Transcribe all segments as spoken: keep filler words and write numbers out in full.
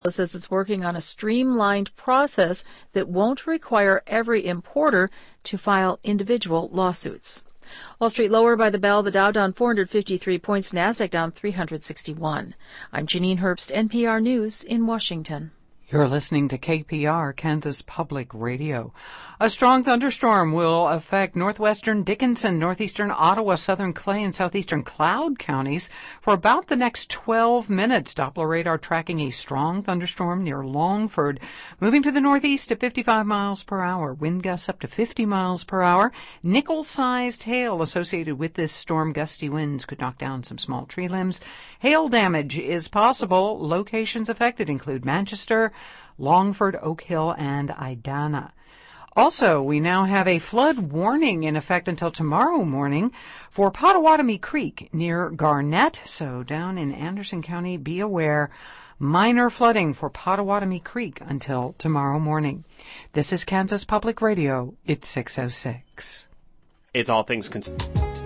says it's working on a streamlined process that won't require every importer to file individual lawsuits. Wall Street lower by the bell, the Dow down four hundred fifty-three points, NASDAQ down three hundred sixty-one. I'm Janine Herbst, N P R News in Washington. You're listening to K P R, Kansas Public Radio. A strong thunderstorm will affect northwestern Dickinson, northeastern Ottawa, southern Clay, and southeastern Cloud counties for about the next twelve minutes. Doppler radar tracking a strong thunderstorm near Longford, moving to the northeast at fifty-five miles per hour. Wind gusts up to fifty miles per hour. Nickel-sized hail associated with this storm. Gusty winds could knock down some small tree limbs. Hail damage is possible. Locations affected include Manchester, Longford, Oak Hill, and Idana. Also, we now have a flood warning in effect until tomorrow morning for Potawatomi Creek near Garnett. So down in Anderson County, be aware. Minor flooding for Potawatomi Creek until tomorrow morning. This is Kansas Public Radio. It's six oh six. It's All Things Considered.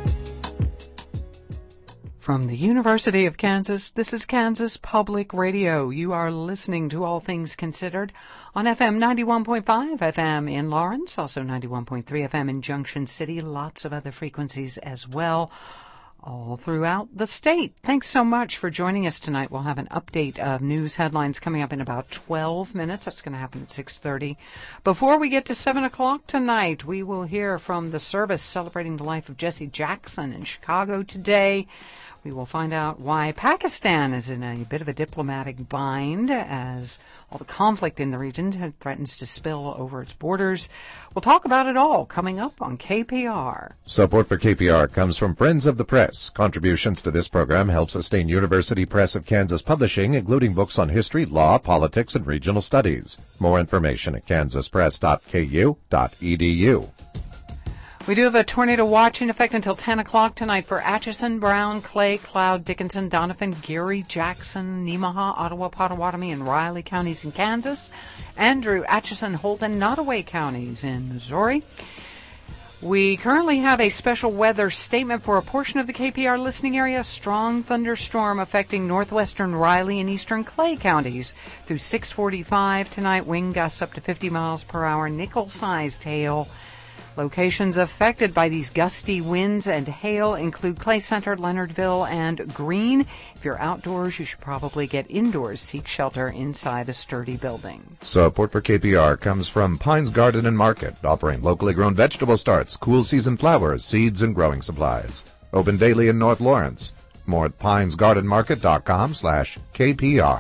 From the University of Kansas, this is Kansas Public Radio. You are listening to All Things Considered on F M ninety-one point five F M in Lawrence, also ninety-one point three F M in Junction City, lots of other frequencies as well, all throughout the state. Thanks so much for joining us tonight. We'll have an update of news headlines coming up in about twelve minutes. That's going to happen at six thirty. Before we get to seven o'clock tonight, we will hear from the service celebrating the life of Jesse Jackson in Chicago today. We will find out why Pakistan is in a bit of a diplomatic bind as all the conflict in the region threatens to spill over its borders. We'll talk about it all coming up on K P R. Support for K P R comes from Friends of the Press. Contributions to this program help sustain University Press of Kansas publishing, including books on history, law, politics, and regional studies. More information at kansas press dot k u dot e d u. We do have a tornado watch in effect until ten o'clock tonight for Atchison, Brown, Clay, Cloud, Dickinson, Donovan, Geary, Jackson, Nemaha, Ottawa, Potawatomi, and Riley counties in Kansas. Andrew, Atchison, Holt, and Nottoway counties in Missouri. We currently have a special weather statement for a portion of the K P R listening area. Strong thunderstorm affecting northwestern Riley and eastern Clay counties through six forty-five tonight. Wind gusts up to fifty miles per hour. Nickel-sized hail. Locations affected by these gusty winds and hail include Clay Center, Leonardville, and Green. If you're outdoors, you should probably get indoors. Seek shelter inside a sturdy building. Support for K P R comes from Pines Garden and Market, offering locally grown vegetable starts, cool season flowers, seeds, and growing supplies. Open daily in North Lawrence. More at pines garden market dot com slash K P R.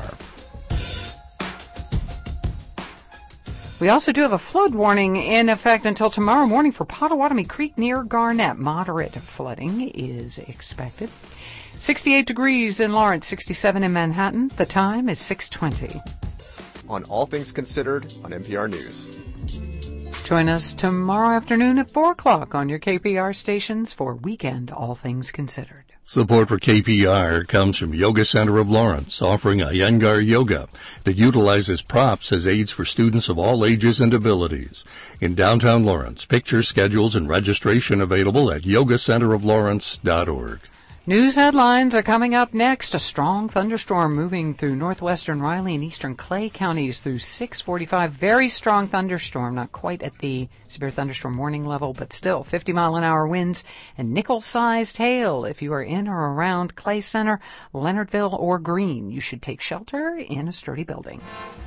We also do have a flood warning in effect until tomorrow morning for Potawatomi Creek near Garnett. Moderate flooding is expected. sixty-eight degrees in Lawrence, sixty-seven in Manhattan. The time is six twenty. On All Things Considered on N P R News. Join us tomorrow afternoon at four o'clock on your K P R stations for Weekend All Things Considered. Support for K P R comes from Yoga Center of Lawrence, offering Iyengar Yoga that utilizes props as aids for students of all ages and abilities. In downtown Lawrence, pictures, schedules, and registration available at yoga center of lawrence dot org. News headlines are coming up next. A strong thunderstorm moving through northwestern Riley and eastern Clay counties through six forty-five. Very strong thunderstorm, not quite at the severe thunderstorm warning level, but still fifty mile an hour winds and nickel-sized hail. If you are in or around Clay Center, Leonardville, or Green, you should take shelter in a sturdy building.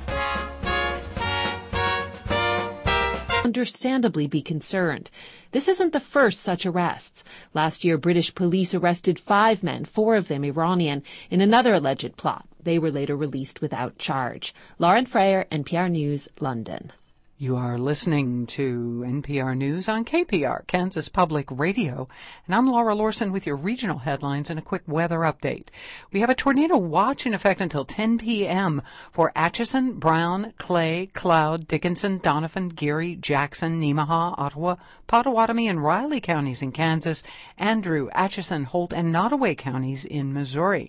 Understandably be concerned. This isn't the first such arrests. Last year, British police arrested five men, four of them Iranian, in another alleged plot. They were later released without charge. Lauren Freyer, N P R News, London. You are listening to N P R News on K P R, Kansas Public Radio, and I'm Laura Lorson with your regional headlines and a quick weather update. We have a tornado watch in effect until ten p.m. for Atchison, Brown, Clay, Cloud, Dickinson, Donovan, Geary, Jackson, Nemaha, Ottawa, Potawatomi, and Riley counties in Kansas, Andrew, Atchison, Holt, and Nottoway counties in Missouri.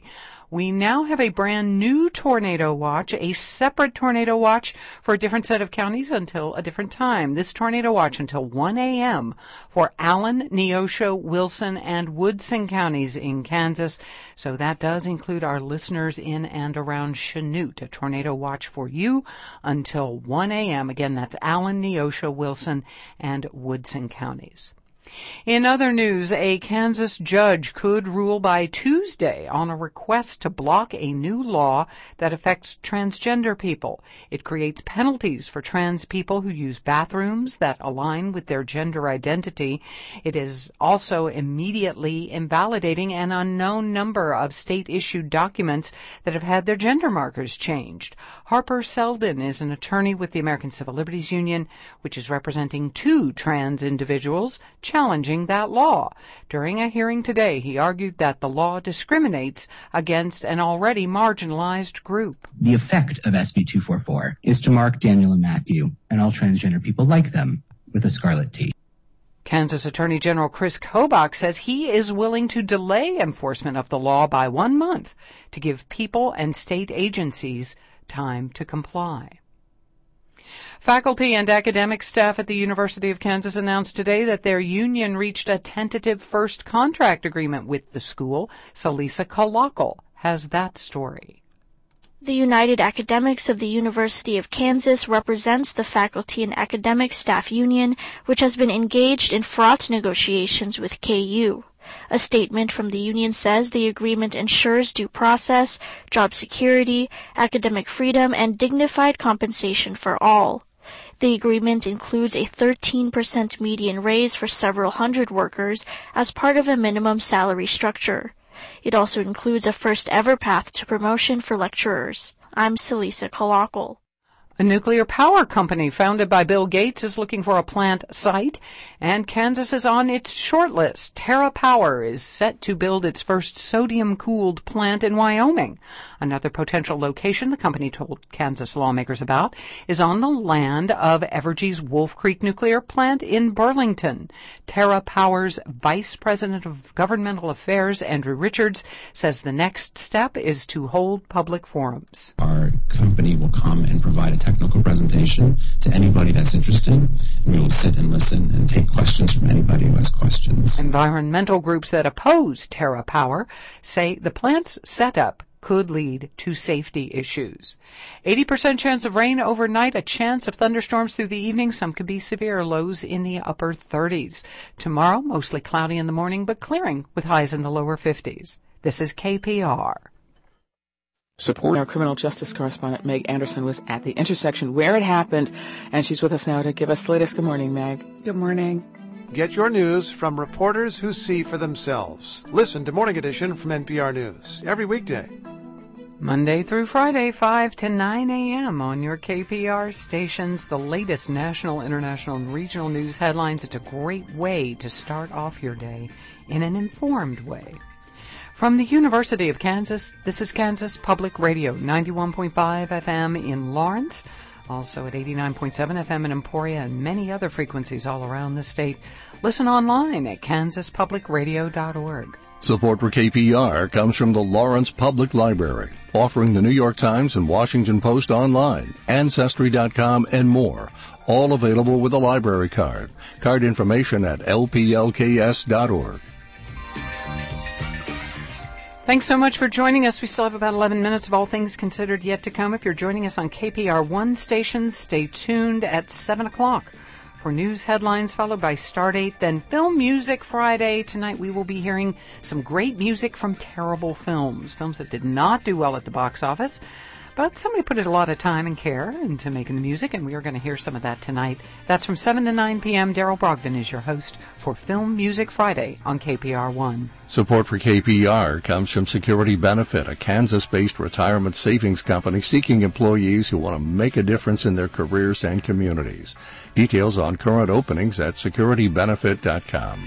We now have a brand new tornado watch, a separate tornado watch for a different set of counties until a different time. This tornado watch until one a.m. for Allen, Neosho, Wilson, and Woodson counties in Kansas. So that does include our listeners in and around Chanute. A tornado watch for you until one a.m. Again, that's Allen, Neosho, Wilson, and Woodson counties. In other news, a Kansas judge could rule by Tuesday on a request to block a new law that affects transgender people. It creates penalties for trans people who use bathrooms that align with their gender identity. It is also immediately invalidating an unknown number of state-issued documents that have had their gender markers changed. Harper Selden is an attorney with the American Civil Liberties Union, which is representing two trans individuals challenging that law. During a hearing today, he argued that the law discriminates against an already marginalized group. The effect of S B two forty-four is to mark Daniel and Matthew and all transgender people like them with a scarlet T. Kansas Attorney General Chris Kobach says he is willing to delay enforcement of the law by one month to give people and state agencies time to comply. Faculty and academic staff at the University of Kansas announced today that their union reached a tentative first contract agreement with the school. Salisa Kalakal has that story. The United Academics of the University of Kansas represents the faculty and academic staff union, which has been engaged in fraught negotiations with K U. A statement from the union says the agreement ensures due process, job security, academic freedom, and dignified compensation for all. The agreement includes a thirteen percent median raise for several hundred workers as part of a minimum salary structure. It also includes a first-ever path to promotion for lecturers. I'm Salisa Kalakal. A nuclear power company founded by Bill Gates is looking for a plant site, and Kansas is on its short list. TerraPower is set to build its first sodium-cooled plant in Wyoming. Another potential location the company told Kansas lawmakers about is on the land of Evergy's Wolf Creek nuclear plant in Burlington. TerraPower's Vice President of Governmental Affairs, Andrew Richards, says the next step is to hold public forums. Our company will come and provide a technical presentation to anybody that's interested, and we will sit and listen and take questions from anybody who has questions. Environmental groups that oppose TerraPower say the plant's setup could lead to safety issues. eighty percent chance of rain overnight, a chance of thunderstorms through the evening. Some could be severe, lows in the upper thirties. Tomorrow, mostly cloudy in the morning, but clearing with highs in the lower fifties. This is K P R. Support. Our criminal justice correspondent, Meg Anderson, was at the intersection where it happened, and she's with us now to give us the latest. Good morning, Meg. Good morning. Get your news from reporters who see for themselves. Listen to Morning Edition from N P R News every weekday. Monday through Friday, five to nine a.m. on your K P R stations. The latest national, international, and regional news headlines. It's a great way to start off your day in an informed way. From the University of Kansas, this is Kansas Public Radio, ninety-one point five F M in Lawrence, also at eighty-nine point seven F M in Emporia, and many other frequencies all around the state. Listen online at kansas public radio dot org. Support for K P R comes from the Lawrence Public Library, offering the New York Times and Washington Post online, Ancestry dot com, and more, all available with a library card. Card information at L P L K S dot org. Thanks so much for joining us. We still have about eleven minutes of All Things Considered yet to come. If you're joining us on K P R one stations, stay tuned at seven o'clock for news headlines, followed by Stardate, then Film Music Friday. Tonight we will be hearing some great music from terrible films, films that did not do well at the box office. But somebody put a lot of time and care into making the music, and we are going to hear some of that tonight. That's from seven to nine p.m. Daryl Brogdon is your host for Film Music Friday on K P R one. Support for K P R comes from Security Benefit, a Kansas-based retirement savings company seeking employees who want to make a difference in their careers and communities. Details on current openings at security benefit dot com.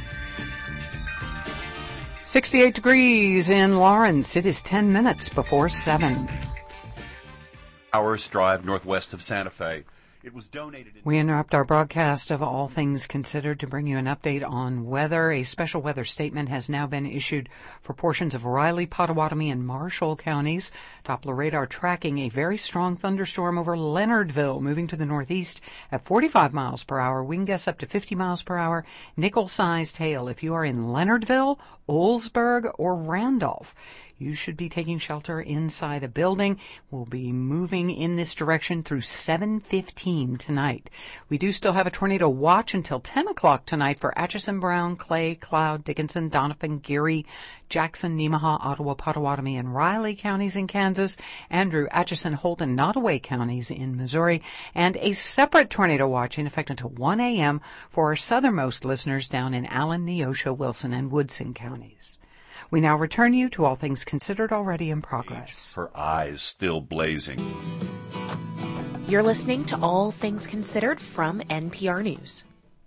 sixty-eight degrees in Lawrence. It is ten minutes before seven. Hours drive northwest of Santa Fe. It was donated. We interrupt our broadcast of All Things Considered to bring you an update on weather. A special weather statement has now been issued for portions of Riley, Pottawatomie, and Marshall counties. Doppler radar tracking a very strong thunderstorm over Leonardville, moving to the northeast at forty-five miles per hour. Wind gusts up to fifty miles per hour. Nickel-sized hail. If you are in Leonardville, Oldsburg, or Randolph, you should be taking shelter inside a building. We'll be moving in this direction through seven fifteen tonight. We do still have a tornado watch until ten o'clock tonight for Atchison, Brown, Clay, Cloud, Dickinson, Donovan, Geary, Jackson, Nemaha, Ottawa, Pottawatomie, and Riley counties in Kansas, Andrew, Atchison, Holt, and Nottoway counties in Missouri, and a separate tornado watch in effect until one a.m. for our southernmost listeners down in Allen, Neosho, Wilson, and Woodson counties. We now return you to All Things Considered already in progress. Her eyes still blazing. You're listening to All Things Considered from N P R News.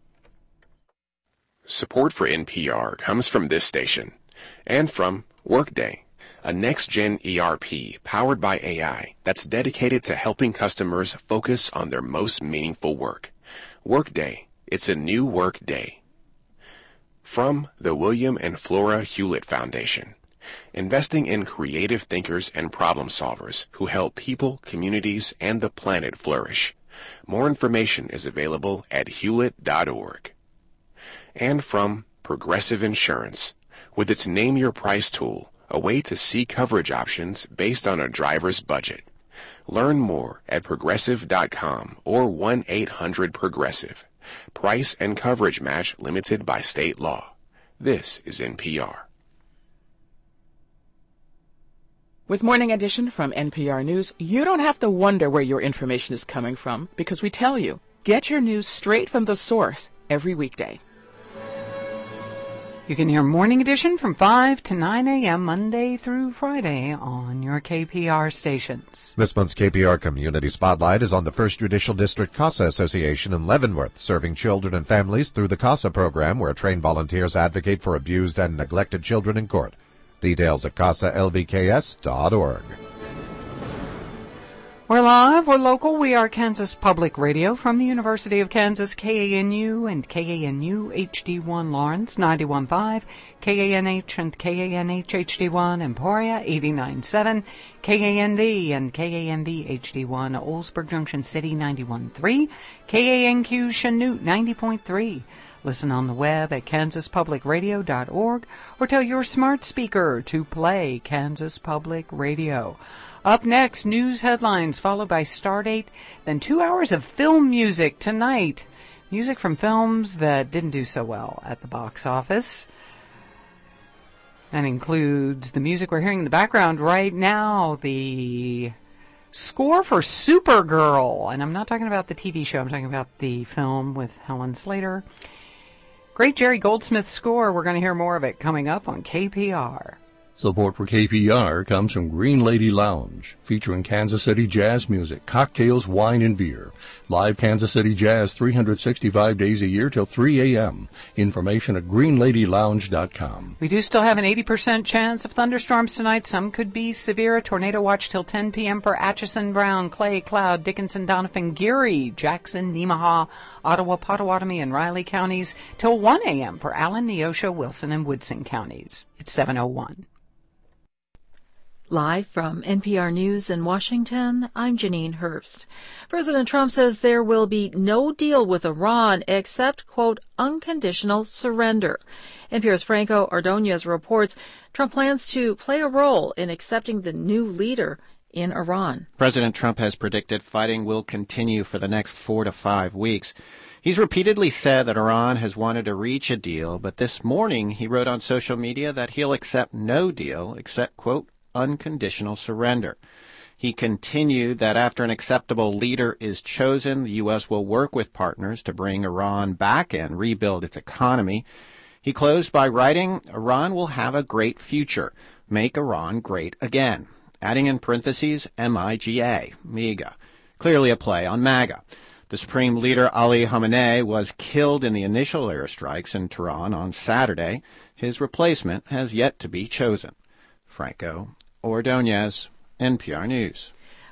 Support for N P R comes from this station and from Workday, a next-gen E R P powered by A I that's dedicated to helping customers focus on their most meaningful work. Workday, it's a new work day. From the William and Flora Hewlett Foundation, investing in creative thinkers and problem solvers who help people, communities, and the planet flourish. More information is available at hewlett dot org. And from Progressive Insurance, with its Name Your Price tool, a way to see coverage options based on a driver's budget. Learn more at progressive dot com or one eight hundred progressive. Price and coverage match limited by state law. This is N P R. With Morning Edition from N P R News, you don't have to wonder where your information is coming from because we tell you. Get your news straight from the source every weekday. You can hear Morning Edition from five to nine a.m. Monday through Friday on your K P R stations. This month's K P R Community Spotlight is on the First Judicial District CASA Association in Leavenworth, serving children and families through the CASA program, where trained volunteers advocate for abused and neglected children in court. Details at casa l v k s dot org. We're live, we're local, we are Kansas Public Radio from the University of Kansas, K A N U and K A N U H D one Lawrence, ninety-one point five, K A N H and K A N H H D one Emporia, eighty-nine point seven, K A N V and K A N V H D one Oldsburg Junction City, ninety-one point three, K A N Q Chanute, ninety point three. Listen on the web at kansas public radio dot org or tell your smart speaker to play Kansas Public Radio. Up next, news headlines followed by Stardate, then two hours of film music tonight. Music from films that didn't do so well at the box office. That includes the music we're hearing in the background right now, the score for Supergirl. And I'm not talking about the T V show, I'm talking about the film with Helen Slater. Great Jerry Goldsmith score. We're going to hear more of it coming up on K P R. Support for K P R comes from Green Lady Lounge, featuring Kansas City jazz music, cocktails, wine, and beer. Live Kansas City jazz three hundred sixty-five days a year till three a.m. Information at green lady lounge dot com. We do still have an eighty percent chance of thunderstorms tonight. Some could be severe. Tornado watch till ten p.m. for Atchison, Brown, Clay, Cloud, Dickinson, Donovan, Geary, Jackson, Nemaha, Ottawa, Pottawatomie, and Riley counties till one a.m. for Allen, Neosho, Wilson, and Woodson counties. It's seven oh one. Live from N P R News in Washington, I'm Janine Herbst. President Trump says there will be no deal with Iran except, quote, unconditional surrender. N P R's Franco Ordonez reports Trump plans to play a role in accepting the new leader in Iran. President Trump has predicted fighting will continue for the next four to five weeks. He's repeatedly said that Iran has wanted to reach a deal, but this morning he wrote on social media that he'll accept no deal except, quote, unconditional surrender. He continued that after an acceptable leader is chosen, the U S will work with partners to bring Iran back and rebuild its economy. He closed by writing, Iran will have a great future. Make Iran great again. Adding in parentheses, M I G A, MIGA. Clearly a play on MAGA. The Supreme Leader Ali Khamenei was killed in the initial airstrikes in Tehran on Saturday. His replacement has yet to be chosen. Franco Ordonez, N P R News.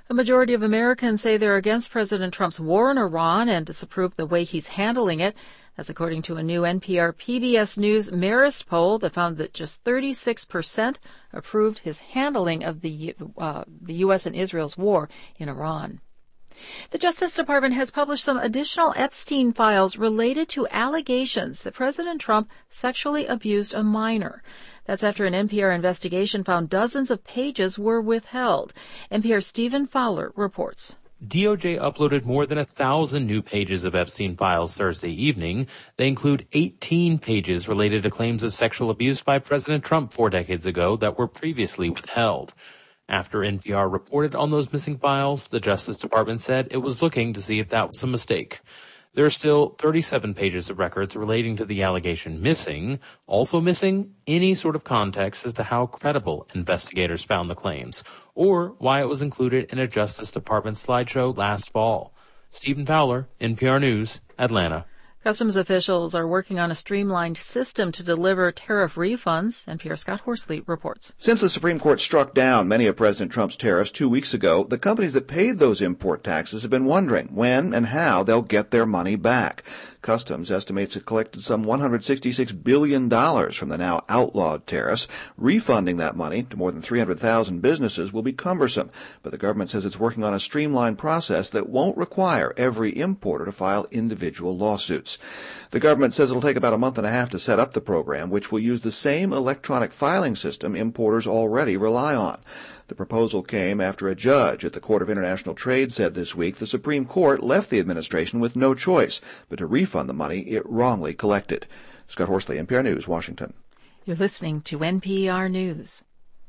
A majority of Americans say they're against President Trump's war in Iran and disapprove the way he's handling it. That's according to a new N P R P B S News Marist poll that found that just thirty-six percent approved his handling of the, uh, the U S and Israel's war in Iran. The Justice Department has published some additional Epstein files related to allegations that President Trump sexually abused a minor. That's after an N P R investigation found dozens of pages were withheld. N P R's Stephen Fowler reports. D O J uploaded more than a thousand new pages of Epstein files Thursday evening. They include eighteen pages related to claims of sexual abuse by President Trump four decades ago that were previously withheld. After N P R reported on those missing files, the Justice Department said it was looking to see if that was a mistake. There are still thirty-seven pages of records relating to the allegation missing, also missing any sort of context as to how credible investigators found the claims, or why it was included in a Justice Department slideshow last fall. Stephen Fowler, N P R News, Atlanta. Customs officials are working on a streamlined system to deliver tariff refunds. N P R's Scott Horsley reports. Since the Supreme Court struck down many of President Trump's tariffs two weeks ago, the companies that paid those import taxes have been wondering when and how they'll get their money back. Customs estimates it collected some one hundred sixty-six billion dollars from the now outlawed tariffs. Refunding that money to more than three hundred thousand businesses will be cumbersome, but the government says it's working on a streamlined process that won't require every importer to file individual lawsuits. The government says it'll take about a month and a half to set up the program, which will use the same electronic filing system importers already rely on. The proposal came after a judge at the Court of International Trade said this week the Supreme Court left the administration with no choice but to refund the money it wrongly collected. Scott Horsley, N P R News, Washington. You're listening to N P R News.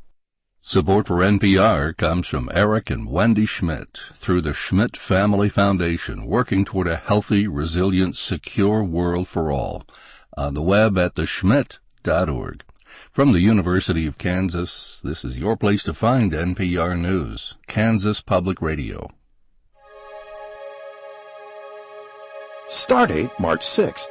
Support for N P R comes from Eric and Wendy Schmidt through the Schmidt Family Foundation, working toward a healthy, resilient, secure world for all. On the web at the schmidt dot org. From the University of Kansas, this is your place to find N P R News, Kansas Public Radio. Stardate March sixth.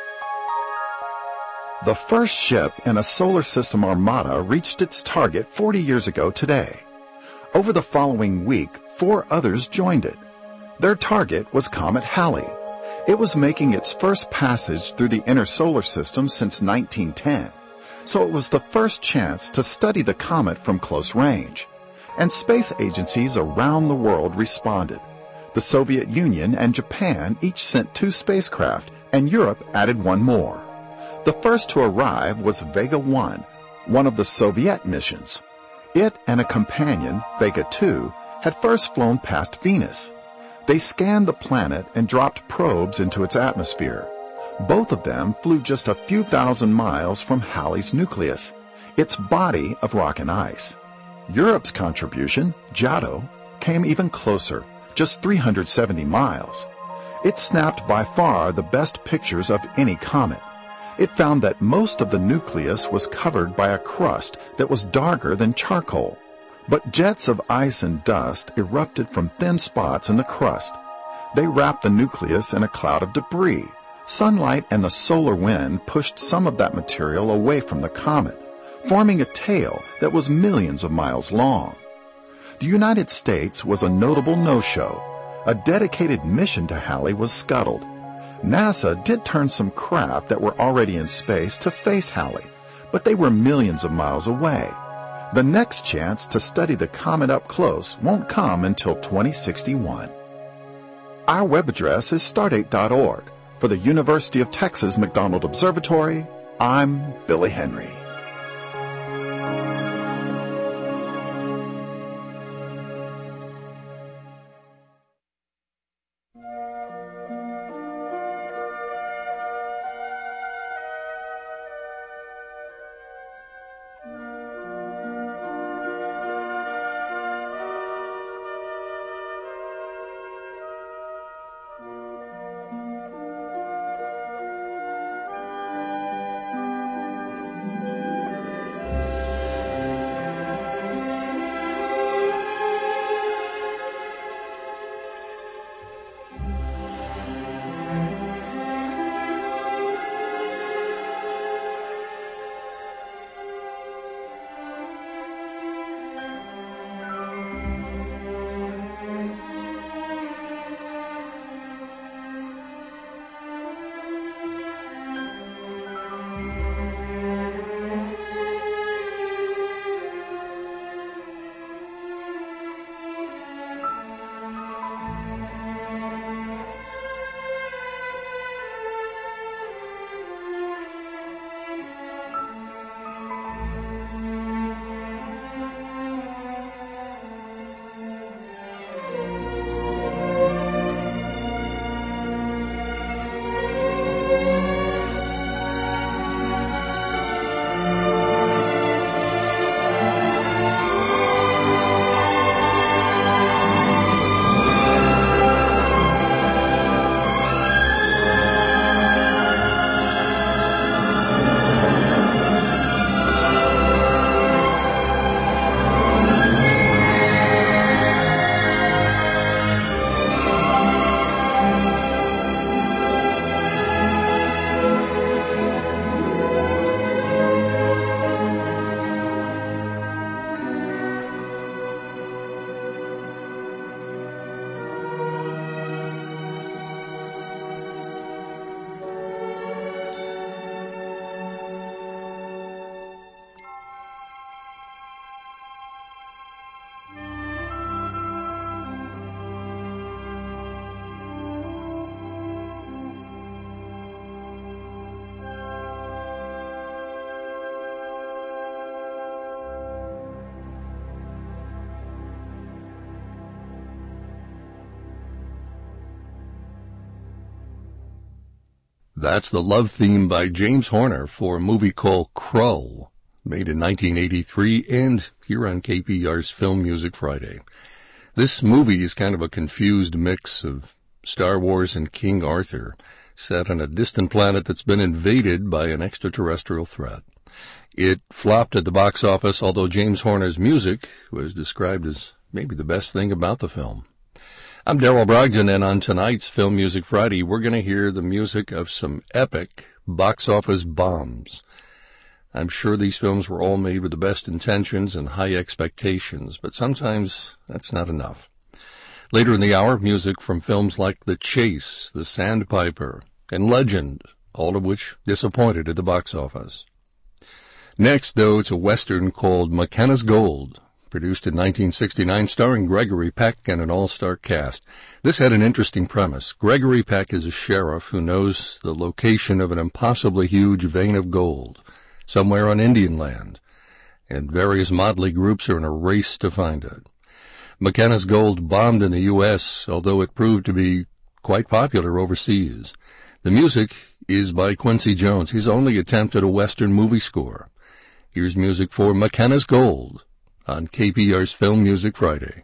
The first ship in a solar system armada reached its target forty years ago today. Over the following week, four others joined it. Their target was Comet Halley. It was making its first passage through the inner solar system since nineteen ten. So it was the first chance to study the comet from close range. And space agencies around the world responded. The Soviet Union and Japan each sent two spacecraft, and Europe added one more. The first to arrive was Vega one, one of the Soviet missions. It and a companion, Vega two, had first flown past Venus. They scanned the planet and dropped probes into its atmosphere. Both of them flew just a few thousand miles from Halley's nucleus, its body of rock and ice. Europe's contribution, Giotto, came even closer, just three hundred seventy miles. It snapped by far the best pictures of any comet. It found that most of the nucleus was covered by a crust that was darker than charcoal. But jets of ice and dust erupted from thin spots in the crust. They wrapped the nucleus in a cloud of debris. Sunlight and the solar wind pushed some of that material away from the comet, forming a tail that was millions of miles long. The United States was a notable no-show. A dedicated mission to Halley was scuttled. NASA did turn some craft that were already in space to face Halley, but they were millions of miles away. The next chance to study the comet up close won't come until twenty sixty-one. Our web address is stardate dot org. For the University of Texas McDonald Observatory, I'm Billy Henry. That's the love theme by James Horner for a movie called Krull, made in nineteen eighty-three, and here on K P R's Film Music Friday. This movie is kind of a confused mix of Star Wars and King Arthur, set on a distant planet that's been invaded by an extraterrestrial threat. It flopped at the box office, although James Horner's music was described as maybe the best thing about the film. I'm Darrell Brogdon, and on tonight's Film Music Friday, we're going to hear the music of some epic box office bombs. I'm sure these films were all made with the best intentions and high expectations, but sometimes that's not enough. Later in the hour, music from films like The Chase, The Sandpiper, and Legend, all of which disappointed at the box office. Next, though, it's a Western called McKenna's Gold, produced in nineteen sixty-nine, starring Gregory Peck and an all-star cast. This had an interesting premise. Gregory Peck is a sheriff who knows the location of an impossibly huge vein of gold somewhere on Indian land, and various motley groups are in a race to find it. McKenna's Gold bombed in the U S, although it proved to be quite popular overseas. The music is by Quincy Jones, his only attempt at a Western movie score. Here's music for McKenna's Gold on K P R's Film Music Friday.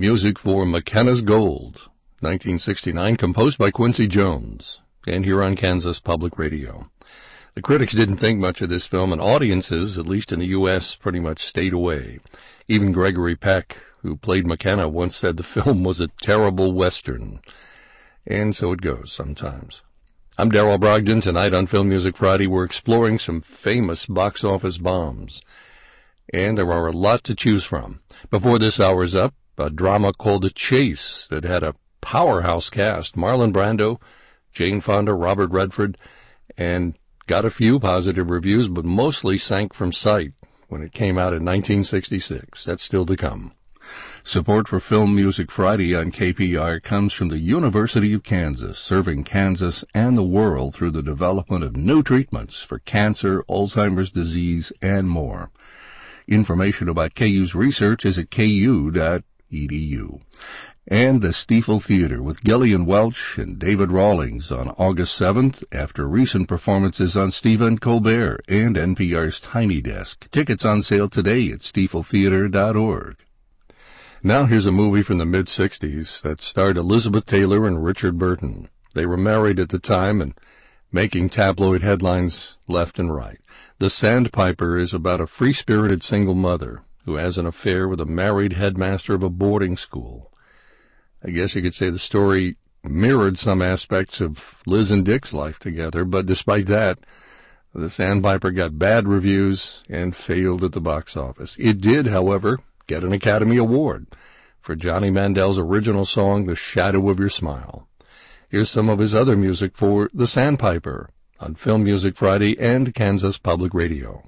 music for McKenna's Gold, nineteen sixty-nine, composed by Quincy Jones, and here on Kansas Public Radio. The critics didn't think much of this film, and audiences, at least in the U S, pretty much stayed away. Even Gregory Peck, who played McKenna, once said the film was a terrible Western. And so it goes sometimes. I'm Darrell Brogdon. Tonight on Film Music Friday, we're exploring some famous box office bombs. And there are a lot to choose from. Before this hour's up, a drama called The Chase that had a powerhouse cast. Marlon Brando, Jane Fonda, Robert Redford, and got a few positive reviews, but mostly sank from sight when it came out in nineteen sixty-six. That's still to come. Support for Film Music Friday on K P R comes from the University of Kansas, serving Kansas and the world through the development of new treatments for cancer, Alzheimer's disease, and more. Information about K U's research is at k u dot e d u. And the Stiefel Theater with Gillian Welch and David Rawlings on August seventh after recent performances on Stephen Colbert and N P R's Tiny Desk. Tickets on sale today at stiefel theater dot org. Now here's a movie from the mid-sixties that starred Elizabeth Taylor and Richard Burton. They were married at the time and making tabloid headlines left and right. The Sandpiper is about a free-spirited single mother who has an affair with a married headmaster of a boarding school. I guess you could say the story mirrored some aspects of Liz and Dick's life together, but despite that, The Sandpiper got bad reviews and failed at the box office. It did, however, get an Academy Award for Johnny Mandel's original song, The Shadow of Your Smile. Here's some of his other music for The Sandpiper on Film Music Friday and Kansas Public Radio.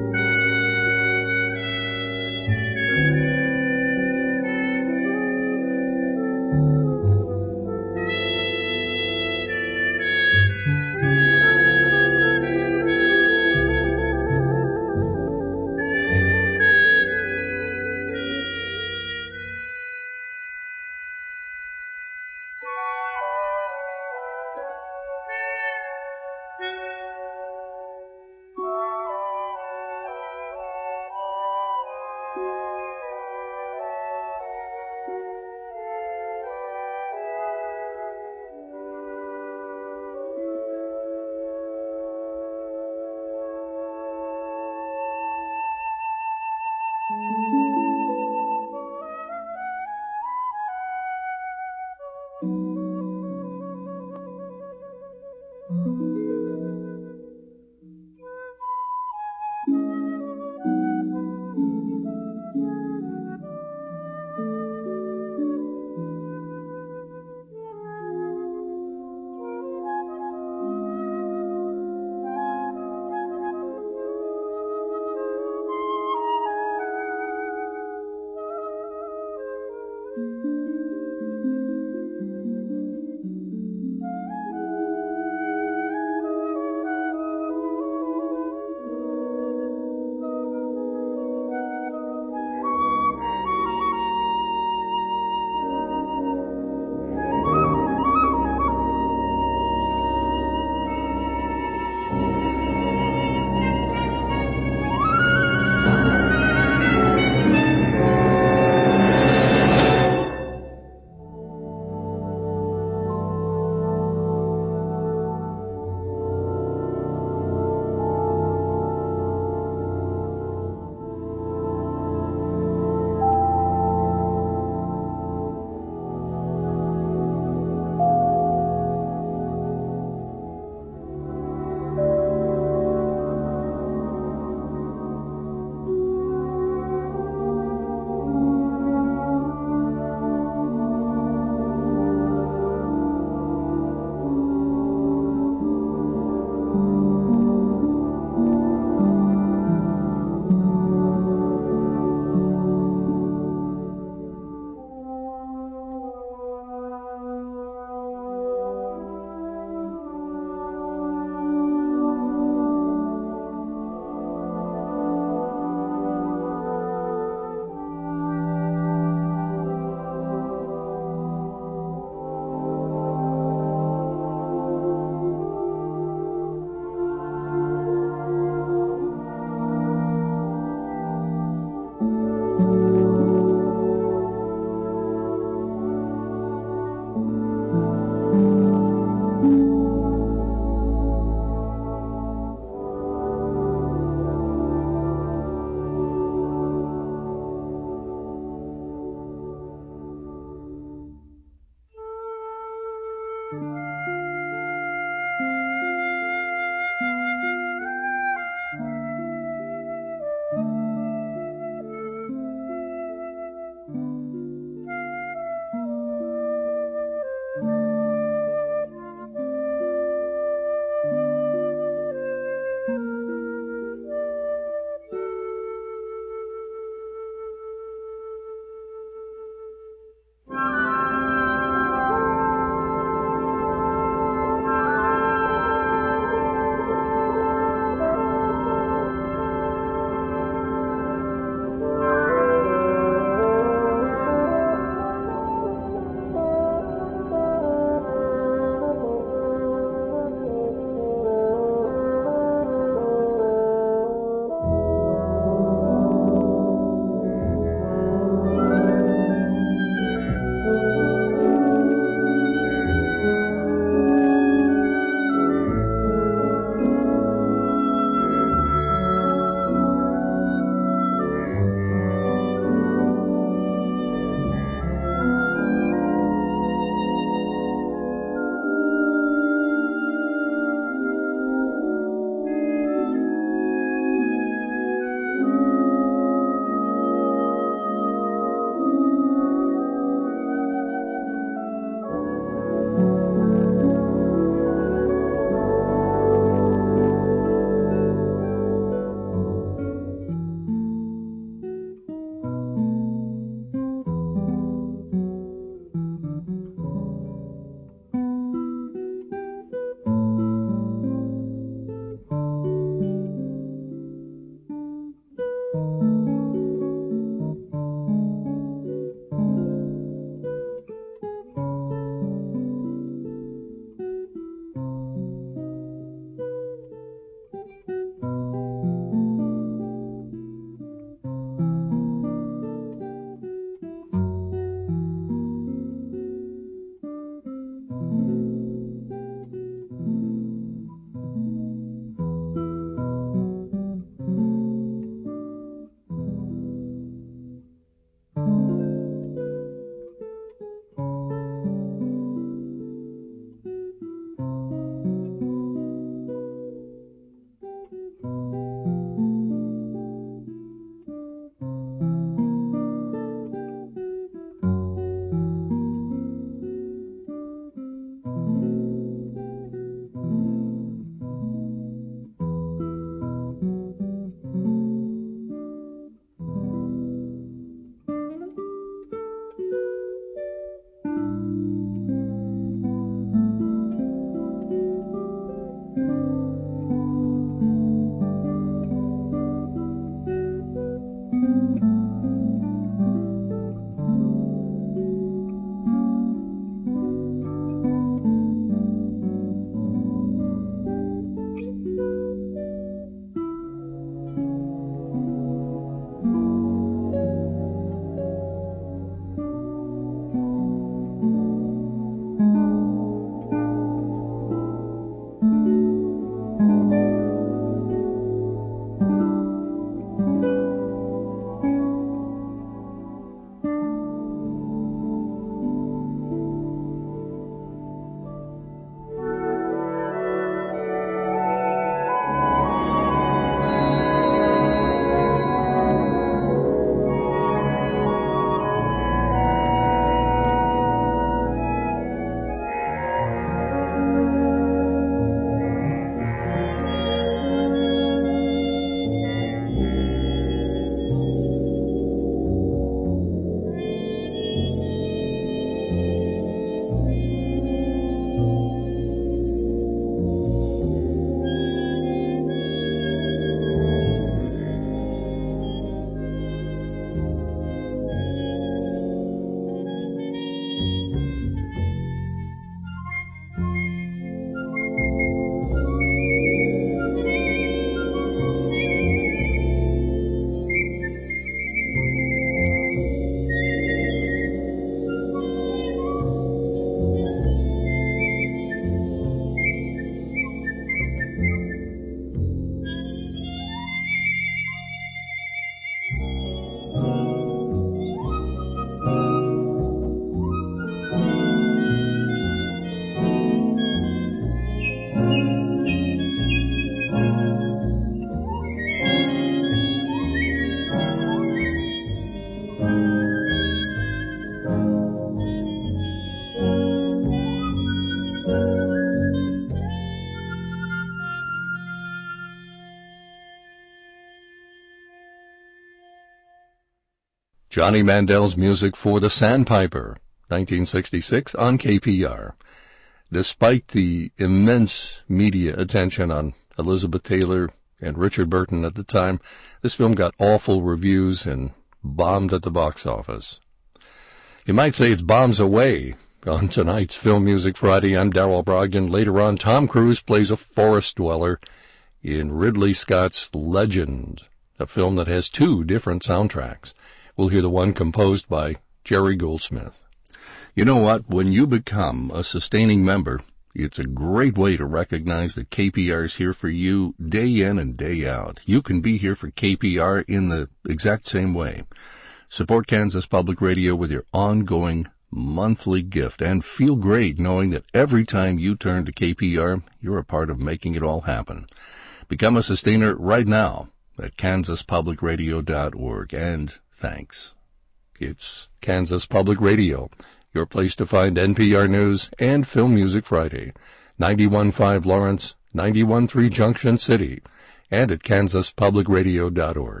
Johnny Mandel's music for The Sandpiper, nineteen sixty-six, on K P R. Despite the immense media attention on Elizabeth Taylor and Richard Burton at the time, this film got awful reviews and bombed at the box office. You might say it's bombs away. On tonight's Film Music Friday, I'm Darrell Brogdon. Later on, Tom Cruise plays a forest dweller in Ridley Scott's Legend, a film that has two different soundtracks. We'll hear the one composed by Jerry Goldsmith. You know what? When you become a sustaining member, it's a great way to recognize that K P R is here for you day in and day out. You can be here for K P R in the exact same way. Support Kansas Public Radio with your ongoing monthly gift and feel great knowing that every time you turn to K P R, you're a part of making it all happen. Become a sustainer right now at kansas public radio dot org, and thanks. It's Kansas Public Radio, your place to find N P R News and Film Music Friday, ninety-one point five Lawrence, ninety-one point three Junction City, and at kansas public radio dot org.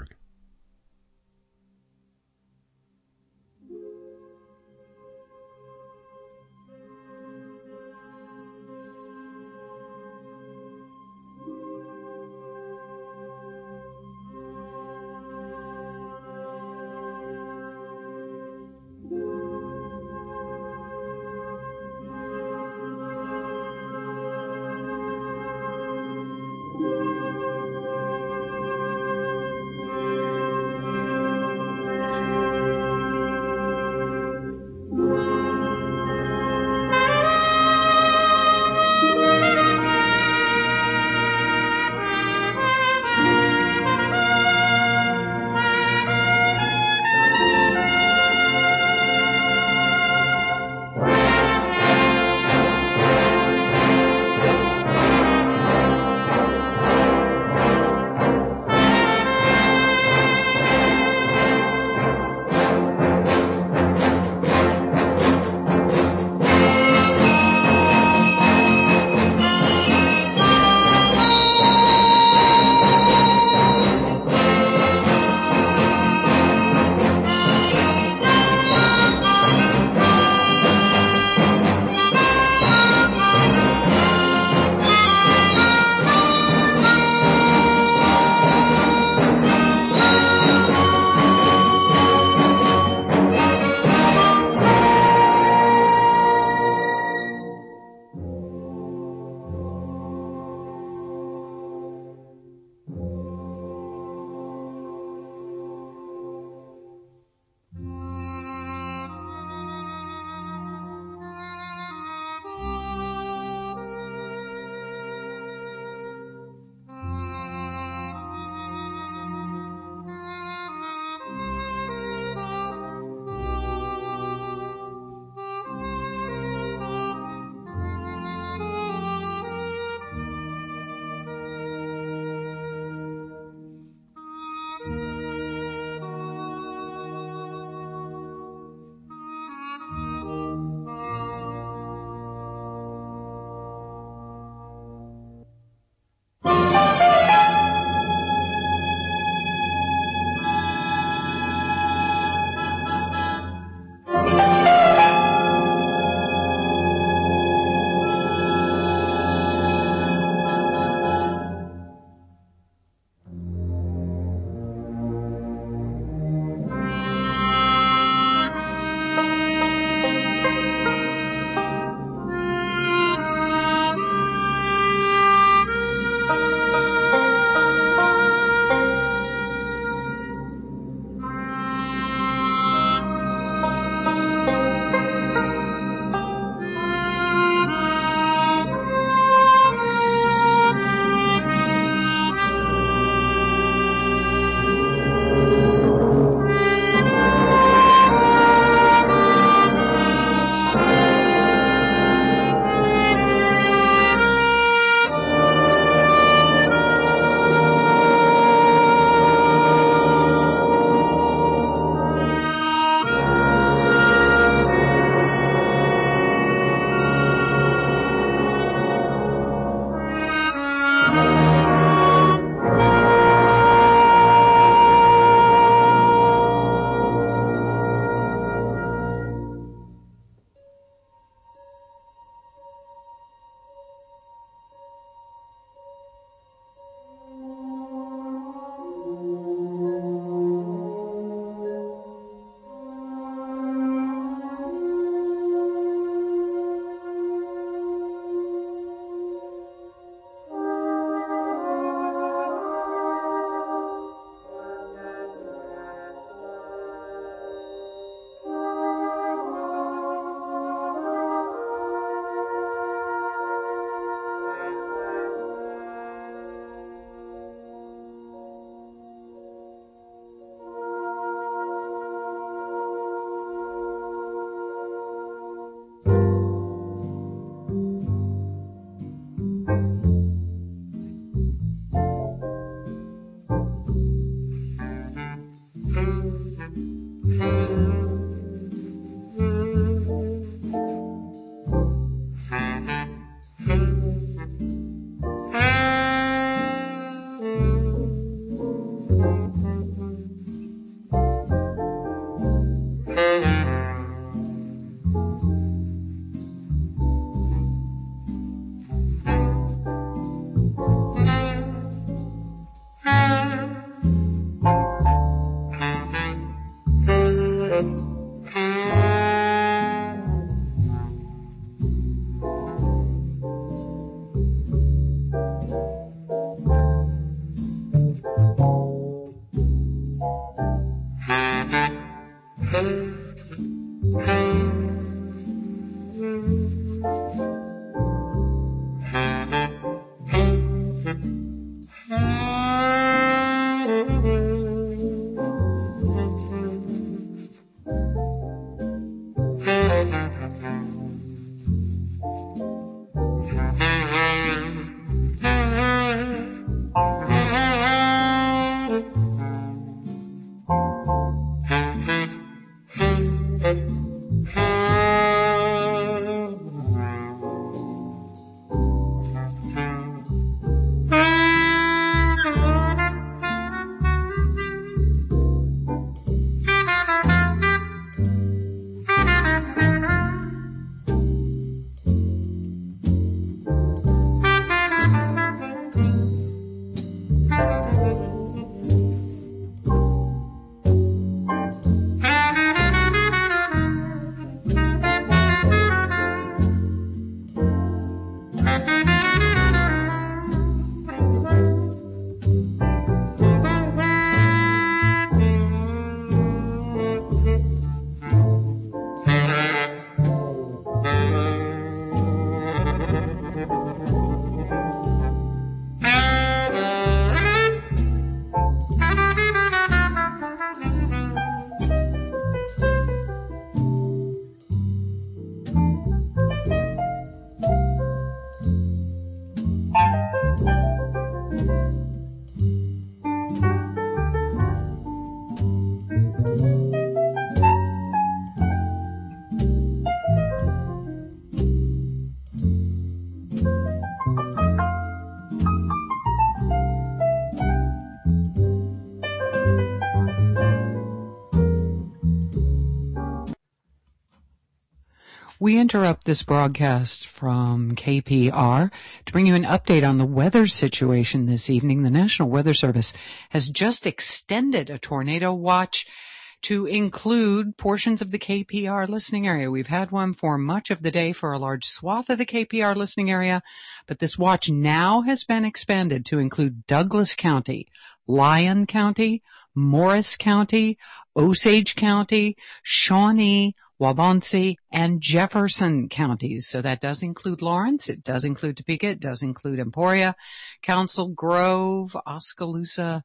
We interrupt this broadcast from K P R to bring you an update on the weather situation this evening. The National Weather Service has just extended a tornado watch to include portions of the K P R listening area. We've had one for much of the day for a large swath of the K P R listening area, but this watch now has been expanded to include Douglas County, Lyon County, Morris County, Osage County, Shawnee, Waubonsee, and Jefferson counties. So that does include Lawrence, it does include Topeka, it does include Emporia, Council Grove, Oskaloosa.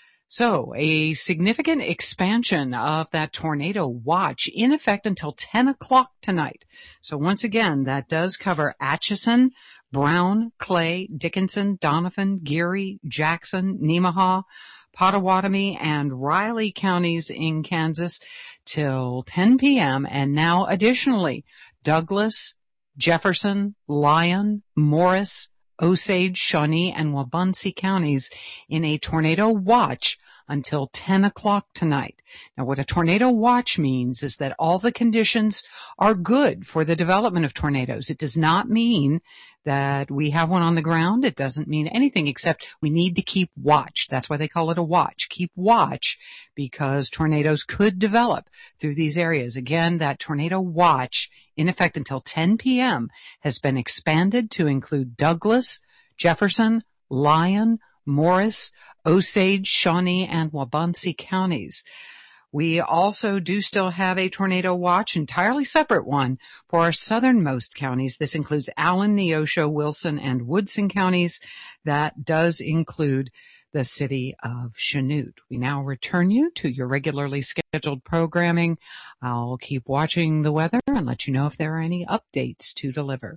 So a significant expansion of that tornado watch in effect until ten o'clock tonight. So once again, that does cover Atchison, Brown, Clay, Dickinson, Donovan, Geary, Jackson, Nemaha, Pottawatomie, and Riley counties in Kansas till ten p.m. And now additionally, Douglas, Jefferson, Lyon, Morris, Osage, Shawnee, and Waubonsee counties in a tornado watch until ten o'clock tonight. Now, what a tornado watch means is that all the conditions are good for the development of tornadoes. It does not mean that we have one on the ground. It doesn't mean anything except we need to keep watch. That's why they call it a watch. Keep watch because tornadoes could develop through these areas. Again, that tornado watch in effect until ten p.m. has been expanded to include Douglas, Jefferson, Lyon, Morris, Osage, Shawnee, and Waubonsee counties. We also do still have a tornado watch, entirely separate one, for our southernmost counties. This includes Allen, Neosho, Wilson, and Woodson counties. That does include the city of Chanute. We now return you to your regularly scheduled programming. I'll keep watching the weather and let you know if there are any updates to deliver.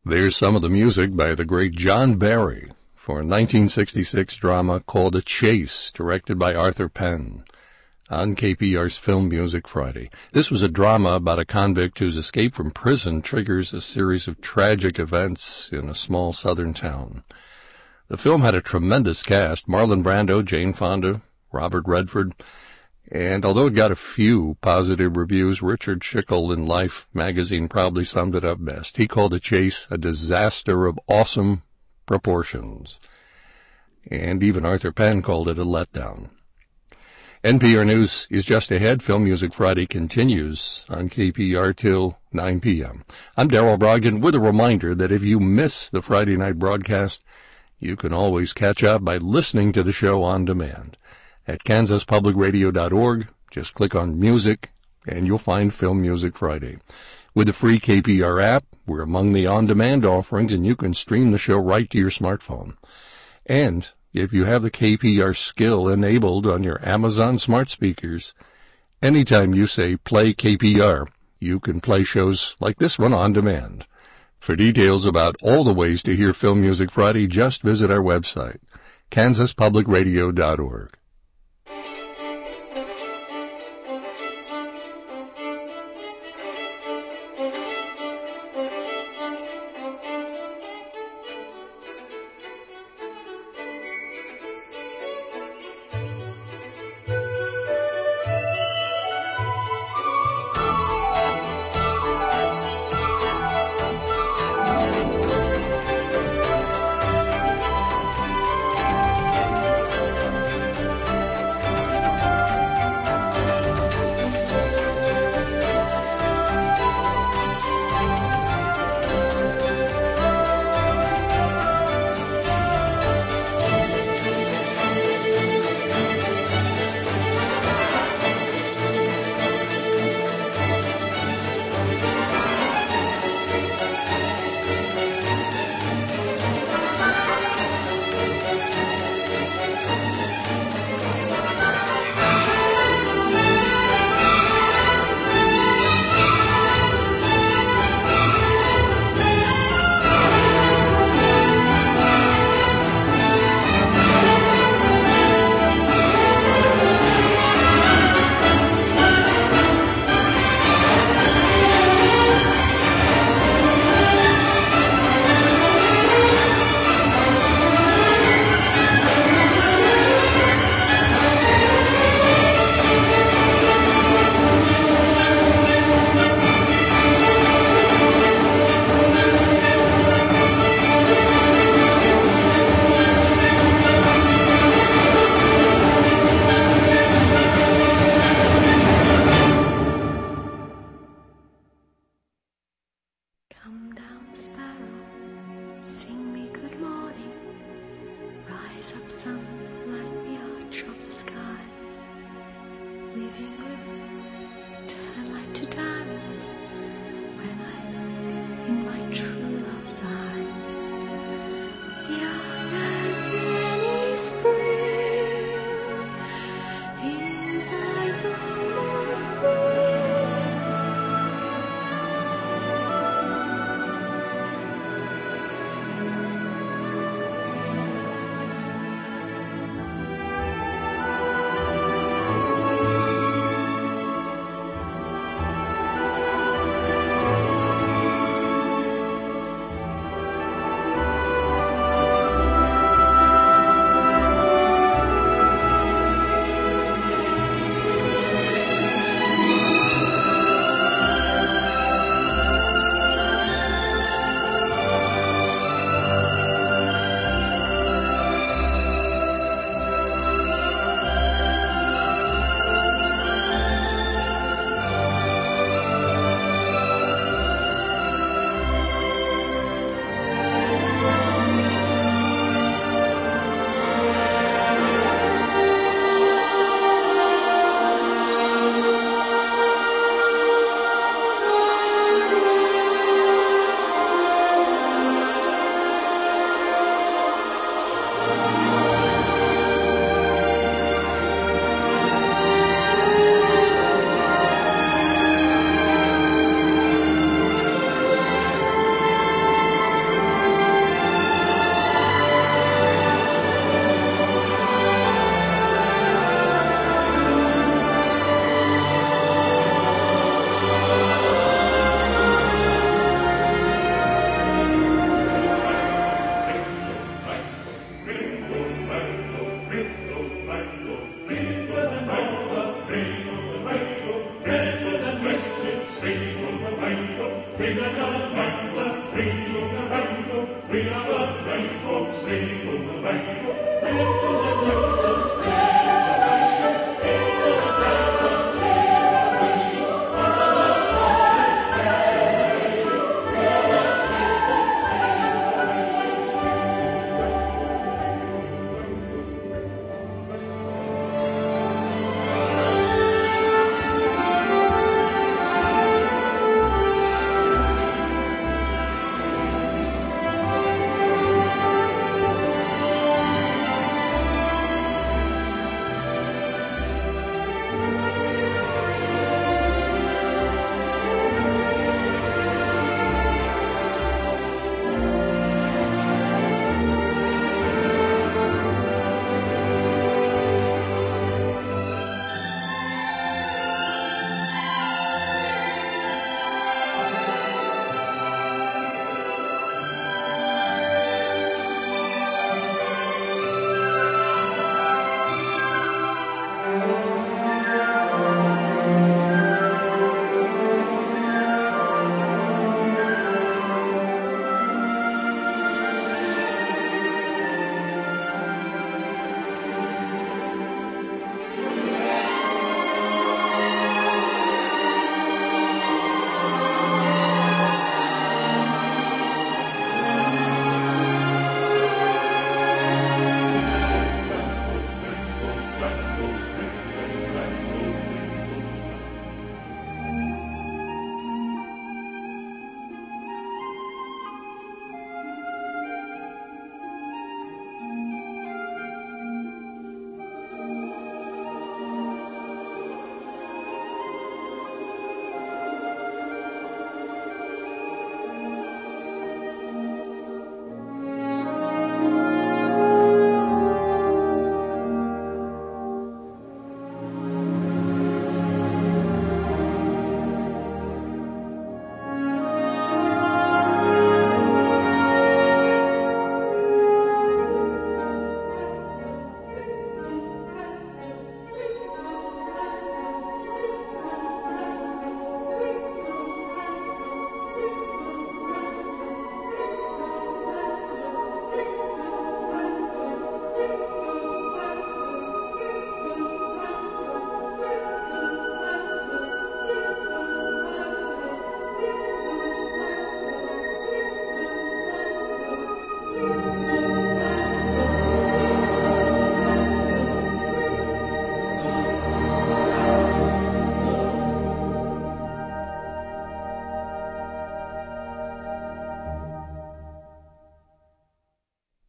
There's some of the music by the great John Barry for a nineteen sixty-six drama called A Chase, directed by Arthur Penn, on K P R's Film Music Friday. This was a drama about a convict whose escape from prison triggers a series of tragic events in a small southern town. The film had a tremendous cast: Marlon Brando, Jane Fonda, Robert Redford, and although it got a few positive reviews, Richard Schickel in Life magazine probably summed it up best. He called The Chase a disaster of awesome proportions, and even Arthur Penn called it a letdown. N P R News is just ahead. Film Music Friday continues on K P R till nine p.m. I'm Darrell Brogdon with a reminder that if you miss the Friday night broadcast, you can always catch up by listening to the show on demand at kansas public radio dot org. Just click on Music, and you'll find Film Music Friday. With the free K P R app, we're among the on-demand offerings, and you can stream the show right to your smartphone. And if you have the K P R skill enabled on your Amazon smart speakers, anytime you say play K P R, you can play shows like this one on demand. For details about all the ways to hear Film Music Friday, just visit our website, kansas public radio dot org.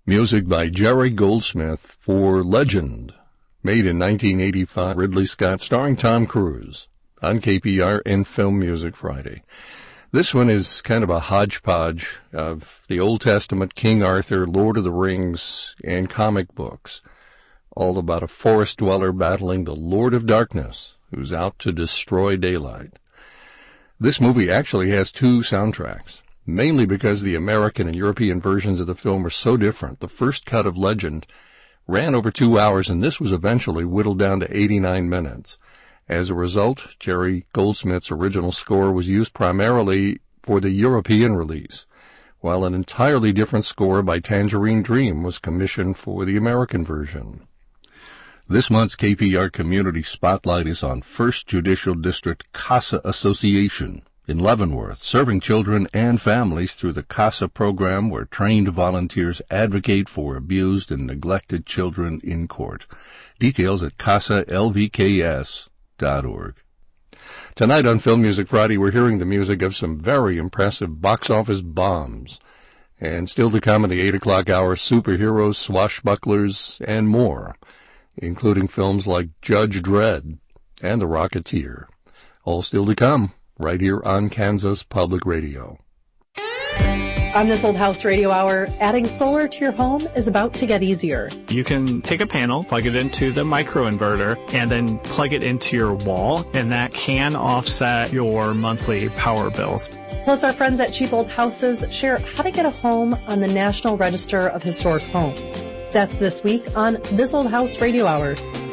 Music by Jerry Goldsmith for Legend, made in nineteen eighty-five, Ridley Scott, starring Tom Cruise, on K P R and Film Music Friday. This one is kind of a hodgepodge of the Old Testament, King Arthur, Lord of the Rings, and comic books, all about a forest dweller battling the Lord of Darkness, who's out to destroy daylight. This movie actually has two soundtracks, mainly because the American and European versions of the film are so different. The first cut of Legend ran over two hours, and this was eventually whittled down to eighty-nine minutes. As a result, Jerry Goldsmith's original score was used primarily for the European release, while an entirely different score by Tangerine Dream was commissioned for the American version. This month's K P R Community Spotlight is on First Judicial District CASA Association in Leavenworth, serving children and families through the CASA program, where trained volunteers advocate for abused and neglected children in court. Details at casa l v k s dot org. Tonight on Film Music Friday, we're hearing the music of some very impressive box office bombs. And still to come in the eight o'clock hour, superheroes, swashbucklers, and more, including films like Judge Dredd and The Rocketeer. All still to come, right here on Kansas Public Radio. On This Old House Radio Hour, adding solar to your home is about to get easier. You can take a panel, plug it into the microinverter, and then plug it into your wall, and that can offset your monthly power bills. Plus, our friends at Cheap Old Houses share how to get a home on the National Register of Historic Homes. That's this week on This Old House Radio Hour.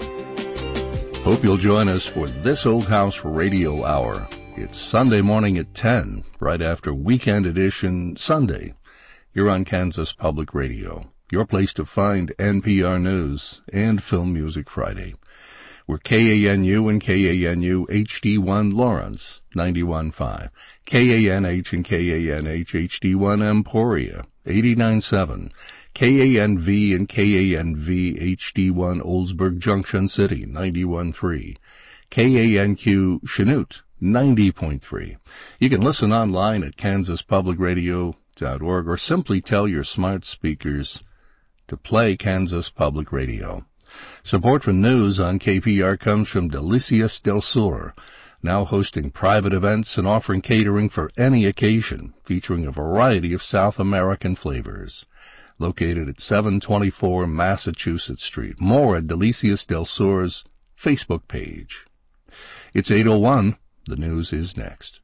Hope you'll join us for This Old House Radio Hour. It's Sunday morning at ten, right after Weekend Edition Sunday. You're on Kansas Public Radio, your place to find N P R News and Film Music Friday. We're K A N U and K A N U H D one Lawrence, ninety-one point five. K A N H and K A N H H D one Emporia, eighty-nine point seven. K A N V and K A N V H D one Oldsburg Junction City, ninety-one point three. K A N Q Chanute, ninety point three. You can listen online at kansas public radio dot org or simply tell your smart speakers to play Kansas Public Radio. Support for news on K P R comes from Delicias del Sur, now hosting private events and offering catering for any occasion, featuring a variety of South American flavors. Located at seven twenty-four Massachusetts Street. More at Delicias del Sur's Facebook page. It's eight oh one. The news is next.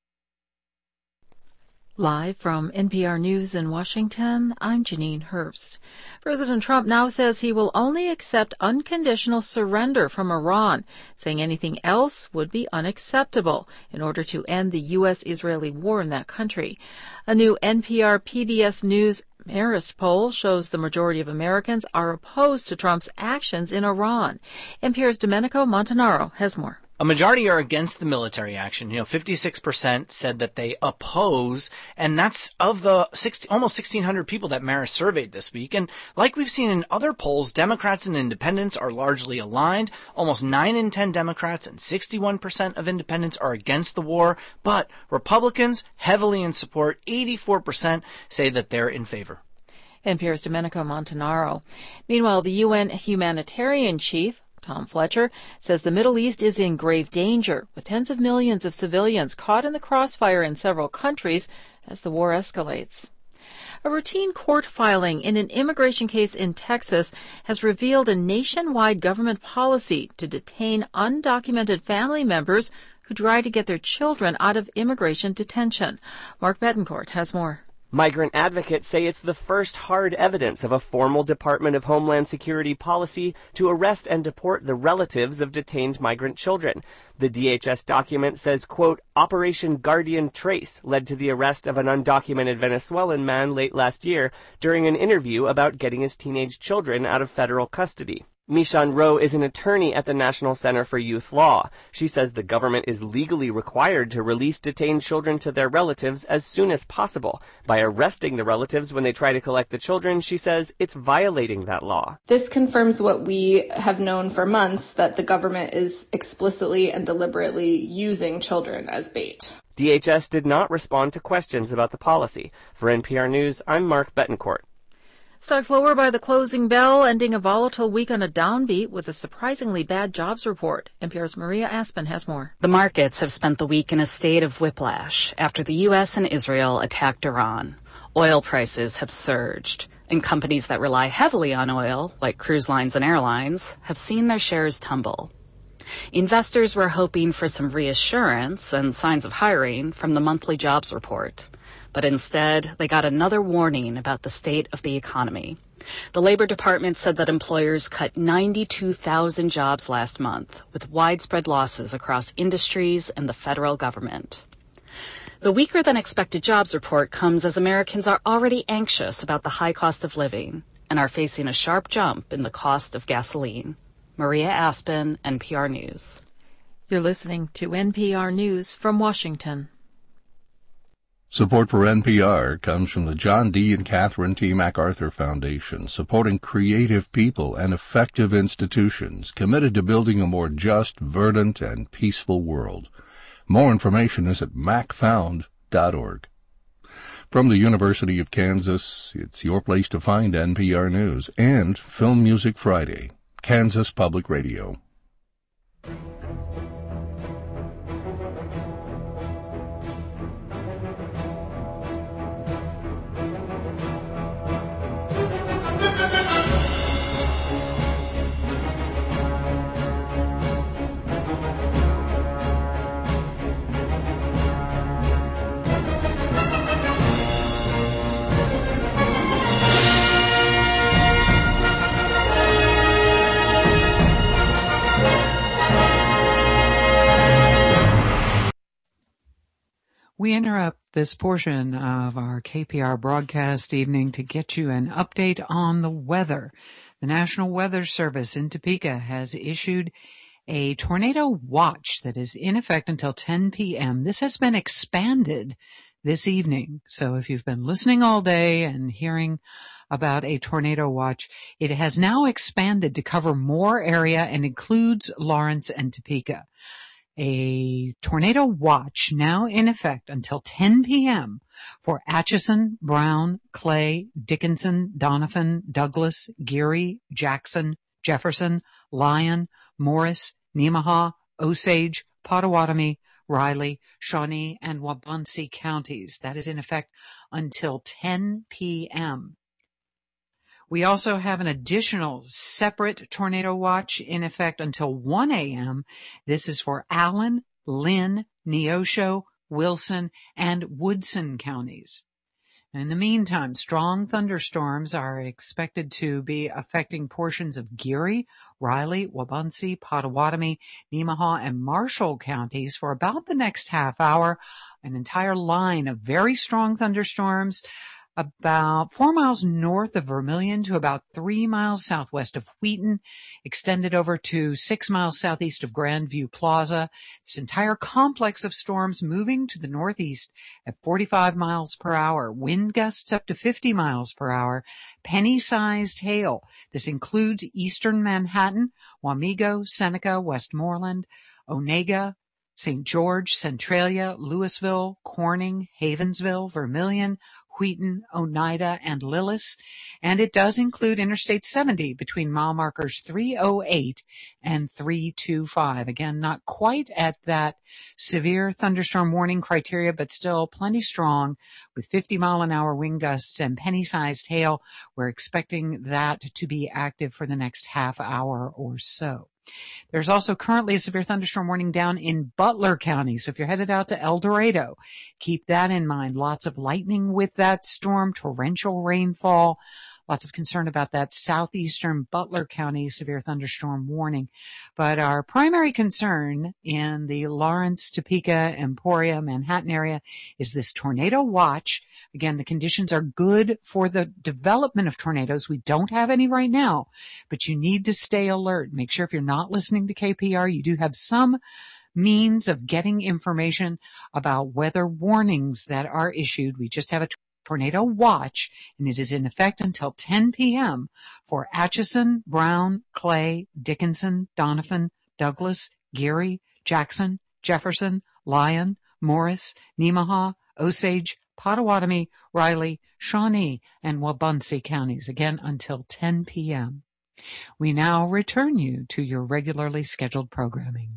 Live from N P R News in Washington, I'm Janine Herbst. President Trump now says he will only accept unconditional surrender from Iran, saying anything else would be unacceptable in order to end the U S Israeli war in that country. A new N P R P B S News Marist poll shows the majority of Americans are opposed to Trump's actions in Iran. N P R's Domenico Montanaro has more. A majority are against the military action. You know, fifty-six percent said that they oppose, and that's of the sixty, almost sixteen hundred people that Marist surveyed this week. And like we've seen in other polls, Democrats and independents are largely aligned. Almost nine in ten Democrats and sixty-one percent of independents are against the war. But Republicans, heavily in support, eighty-four percent say that they're in favor. N P R's Domenico Montanaro. Meanwhile, the U N humanitarian chief, Tom Fletcher, says the Middle East is in grave danger, with tens of millions of civilians caught in the crossfire in several countries as the war escalates. A routine court filing in an immigration case in Texas has revealed a nationwide government policy to detain undocumented family members who try to get their children out of immigration detention. Mark Betancourt has more. Migrant advocates say it's the first hard evidence of a formal Department of Homeland Security policy to arrest and deport the relatives of detained migrant children. The D H S document says, quote, Operation Guardian Trace led to the arrest of an undocumented Venezuelan man late last year during an interview about getting his teenage children out of federal custody. Mishan Rowe is an attorney at the National Center for Youth Law. She says the government is legally required to release detained children to their relatives as soon as possible. By arresting the relatives when they try to collect the children, she says it's violating that law. This confirms what we have known for months, that the government is explicitly and deliberately using children as bait. D H S did not respond to questions about the policy. For N P R News, I'm Mark Betancourt. Stocks lower by the closing bell, ending a volatile week on a downbeat with a surprisingly bad jobs report. N P R's Maria Aspen has more. The markets have spent the week in a state of whiplash after the U S and Israel attacked Iran. Oil prices have surged, and companies that rely heavily on oil, like cruise lines and airlines, have seen their shares tumble. Investors were hoping for some reassurance and signs of hiring from the monthly jobs report. But instead, they got another warning about the state of the economy. The Labor Department said that employers cut ninety-two thousand jobs last month, with widespread losses across industries and the federal government. The weaker-than-expected jobs report comes as Americans are already anxious about the high cost of living and are facing a sharp jump in the cost of gasoline. Maria Aspen, N P R News. You're listening to N P R News from Washington. Support for N P R comes from the John D. and Catherine T. MacArthur Foundation, supporting creative people and effective institutions committed to building a more just, verdant, and peaceful world. More information is at mac found dot org. From the University of Kansas, it's your place to find N P R News and Film Music Friday, Kansas Public Radio. We interrupt this portion of our K P R broadcast evening to get you an update on the weather. The National Weather Service in Topeka has issued a tornado watch that is in effect until ten p.m. This has been expanded this evening. So if you've been listening all day and hearing about a tornado watch, it has now expanded to cover more area and includes Lawrence and Topeka. A tornado watch now in effect until ten p.m. for Atchison, Brown, Clay, Dickinson, Donovan, Douglas, Geary, Jackson, Jefferson, Lyon, Morris, Nemaha, Osage, Potawatomi, Riley, Shawnee, and Wabunsee counties. That is in effect until ten p.m. We also have an additional separate tornado watch in effect until one a.m. This is for Allen, Lynn, Neosho, Wilson, and Woodson counties. In the meantime, strong thunderstorms are expected to be affecting portions of Geary, Riley, Wabunsee, Potawatomi, Nemaha, and Marshall counties for about the next half hour. An entire line of very strong thunderstorms about four miles north of Vermilion to about three miles southwest of Wheaton, extended over to six miles southeast of Grandview Plaza. This entire complex of storms moving to the northeast at forty-five miles per hour, wind gusts up to fifty miles per hour, penny-sized hail. This includes eastern Manhattan, Wamego, Seneca, Westmoreland, Onega, Saint George, Centralia, Louisville, Corning, Havensville, Vermilion, Wheaton, Oneida, and Lillis, and it does include Interstate seventy between mile markers three oh eight and three twenty-five. Again, not quite at that severe thunderstorm warning criteria, but still plenty strong with fifty mile an hour wind gusts and penny-sized hail. We're expecting that to be active for the next half hour or so. There's also currently a severe thunderstorm warning down in Butler County. So if you're headed out to El Dorado, keep that in mind. Lots of lightning with that storm, torrential rainfall. Lots of concern about that southeastern Butler County severe thunderstorm warning. But our primary concern in the Lawrence, Topeka, Emporia, Manhattan area is this tornado watch. Again, the conditions are good for the development of tornadoes. We don't have any right now, but you need to stay alert. Make sure if you're not listening to K P R, you do have some means of getting information about weather warnings that are issued. We just have a tornado watch, and it is in effect until ten p.m. for Atchison, Brown, Clay, Dickinson, Donovan, Douglas, Geary, Jackson, Jefferson, Lyon, Morris, Nemaha, Osage, Potawatomi, Riley, Shawnee, and Wabunsee counties, again until ten p.m. We now return you to your regularly scheduled programming.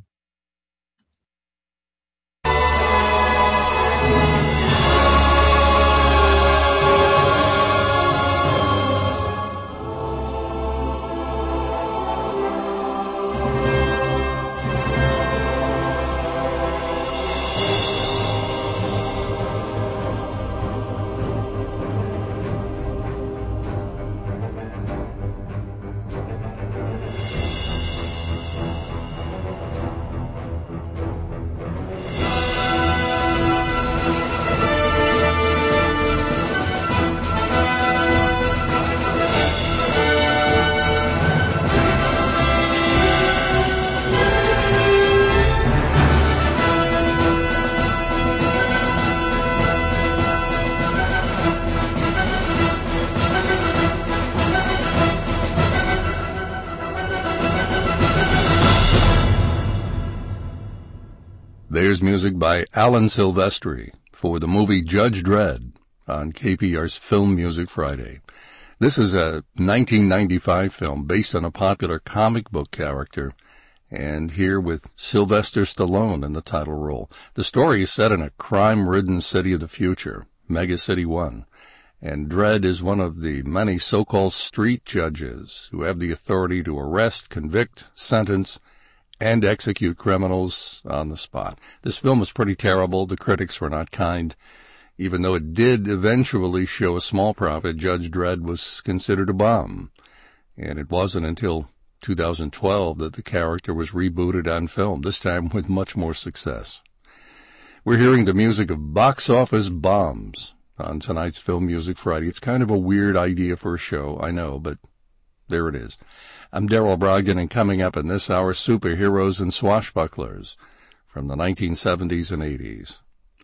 There's music by Alan Silvestri for the movie Judge Dredd on K P R's Film Music Friday. This is a nineteen ninety-five film based on a popular comic book character, and here with Sylvester Stallone in the title role. The story is set in a crime-ridden city of the future, Mega City One, and Dredd is one of the many so-called street judges who have the authority to arrest, convict, sentence, and execute criminals on the spot. This film was pretty terrible. The critics were not kind. Even though it did eventually show a small profit, Judge Dredd was considered a bomb. And it wasn't until two thousand twelve that the character was rebooted on film, this time with much more success. We're hearing the music of Box Office Bombs on tonight's Film Music Friday. It's kind of a weird idea for a show, I know, but there it is. I'm Darrell Brogdon, and coming up in this hour, superheroes and swashbucklers from the nineteen seventies and eighties.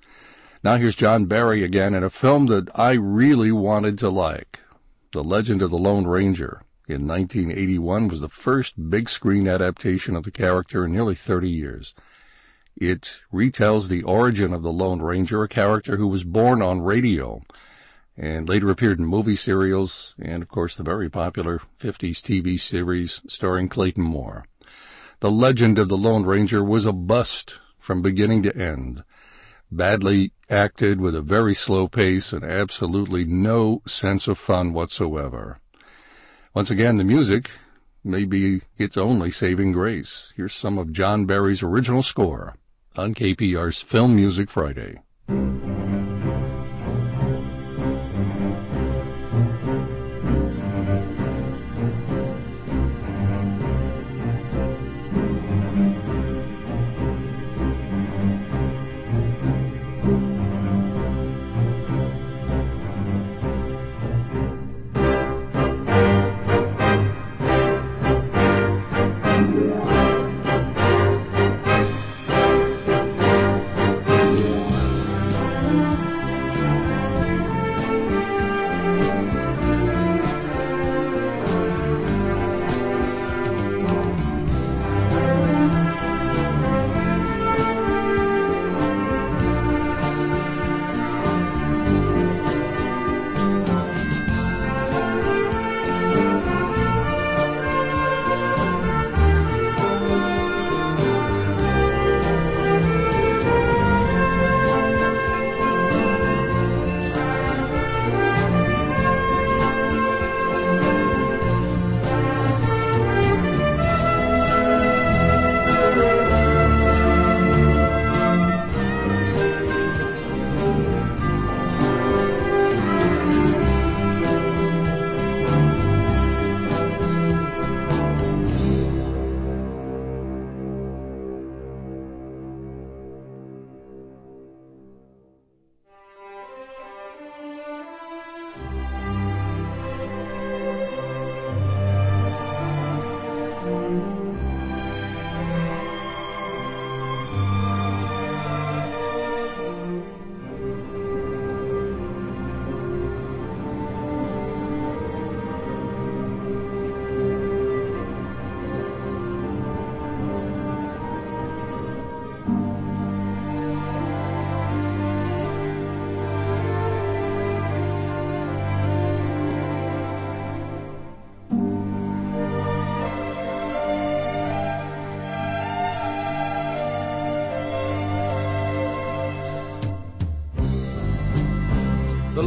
Now here's John Barry again in a film that I really wanted to like. The Legend of the Lone Ranger in nineteen eighty-one was the first big-screen adaptation of the character in nearly thirty years. It retells the origin of the Lone Ranger, a character who was born on radio and later appeared in movie serials and, of course, the very popular fifties T V series starring Clayton Moore. The Legend of the Lone Ranger was a bust from beginning to end. Badly acted with a very slow pace and absolutely no sense of fun whatsoever. Once again, the music may be its only saving grace. Here's some of John Barry's original score on K P R's Film Music Friday.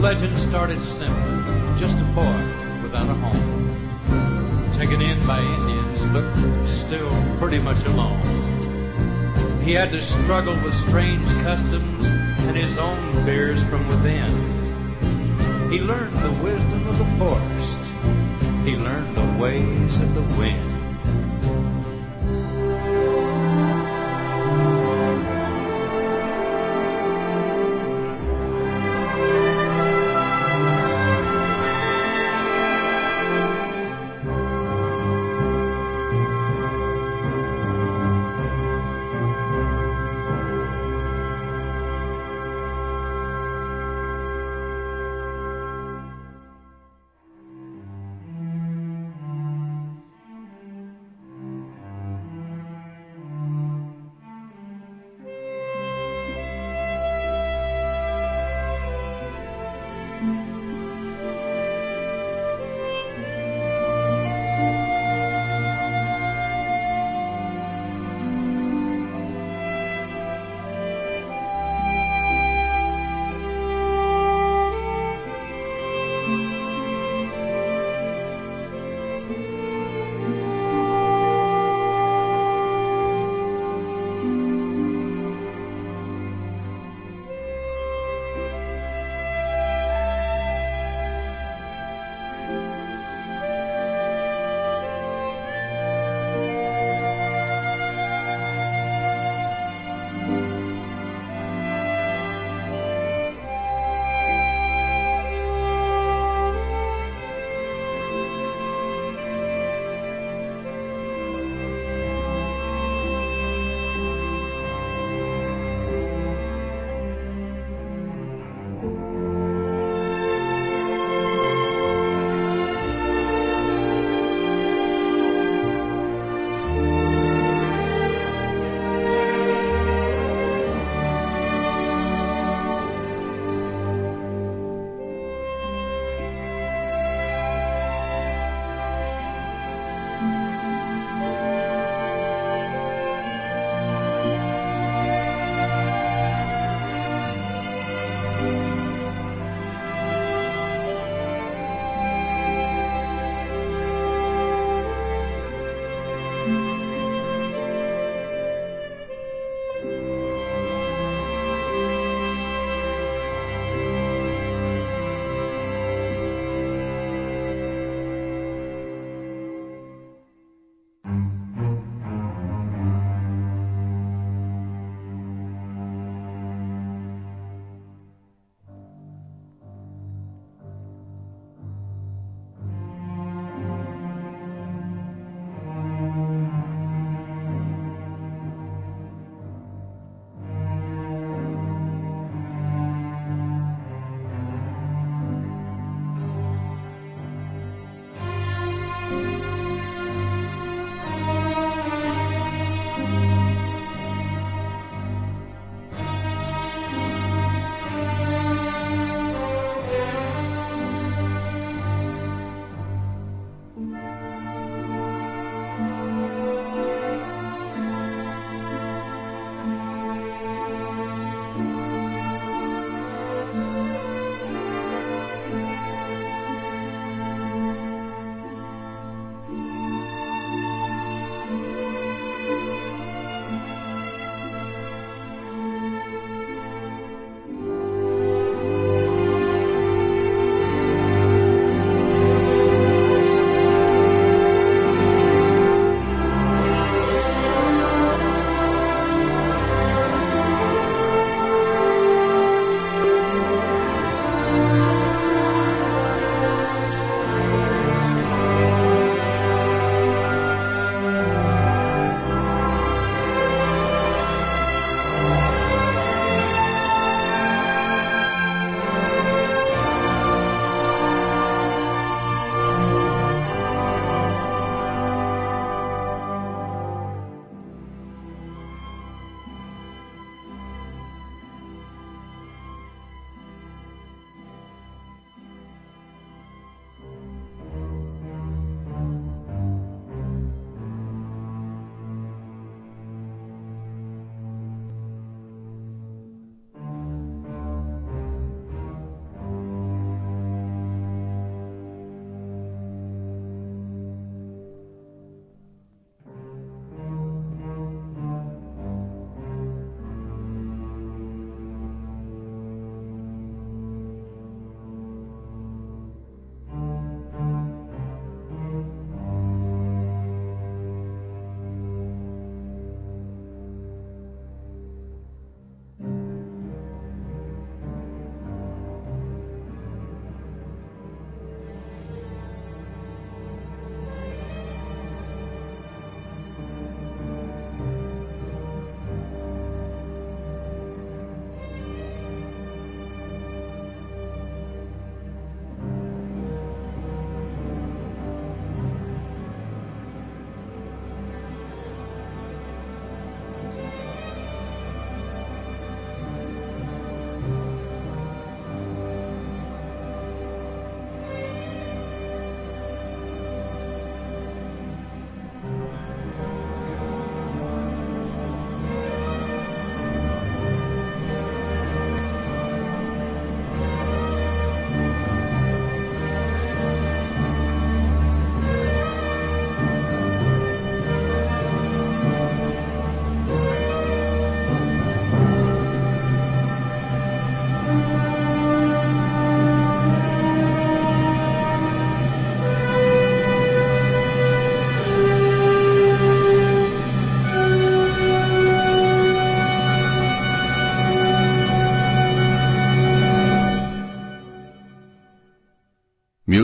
legend started simple, just a boy without a home, taken in by Indians, but still pretty much alone. He had to struggle with strange customs and his own fears from within. He learned the wisdom of the forest. He learned the ways of the wind.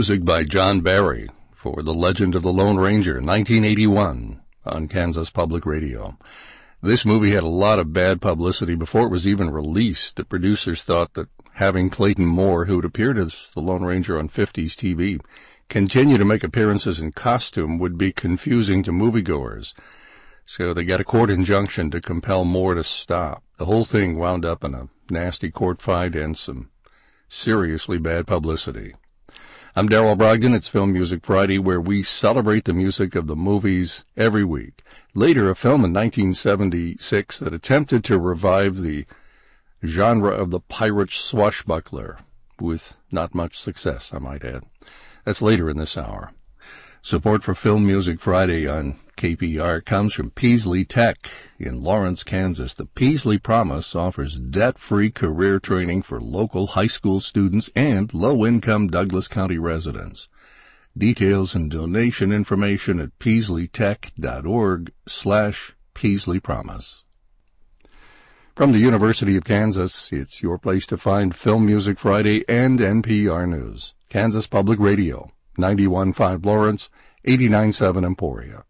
music by John Barry for The Legend of the Lone Ranger, nineteen eighty-one, on Kansas Public Radio. This movie had a lot of bad publicity before it was even released. The producers thought that having Clayton Moore, who had appeared as the Lone Ranger on fifties T V, continue to make appearances in costume would be confusing to moviegoers. So they got a court injunction to compel Moore to stop. The whole thing wound up in a nasty court fight and some seriously bad publicity. I'm Darrell Brogdon. It's Film Music Friday, where we celebrate the music of the movies every week. Later, a film in nineteen seventy-six that attempted to revive the genre of the pirate swashbuckler, with not much success, I might add. That's later in this hour. Support for Film Music Friday on K P R comes from Peaslee Tech in Lawrence, Kansas. The Peaslee Promise offers debt-free career training for local high school students and low-income Douglas County residents. Details and donation information at peasleetech.org slash Peaslee Promise. From the University of Kansas, it's your place to find Film Music Friday and N P R News. Kansas Public Radio, ninety-one point five Lawrence, eighty-nine point seven Emporia.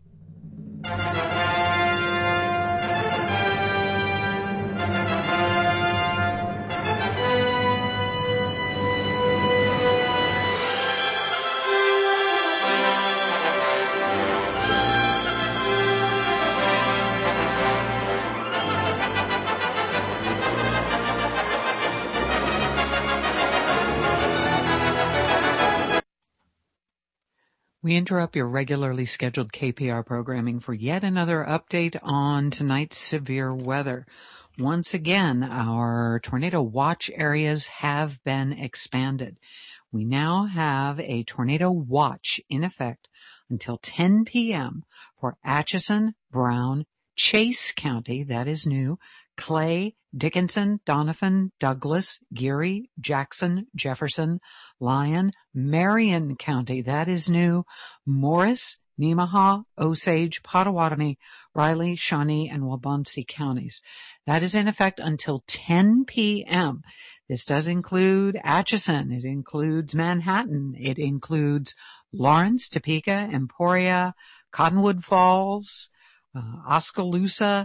We interrupt your regularly scheduled K P R programming for yet another update on tonight's severe weather. Once again, our tornado watch areas have been expanded. We now have a tornado watch in effect until ten p.m. for Atchison, Brown, Chase County, that is new, Clay, Dickinson, Donovan, Douglas, Geary, Jackson, Jefferson, Lyon, Marion County, that is new, Morris, Nemaha, Osage, Pottawatomie, Riley, Shawnee, and Waubonsee counties. That is in effect until ten p.m. This does include Atchison. It includes Manhattan. It includes Lawrence, Topeka, Emporia, Cottonwood Falls, uh, Oskaloosa,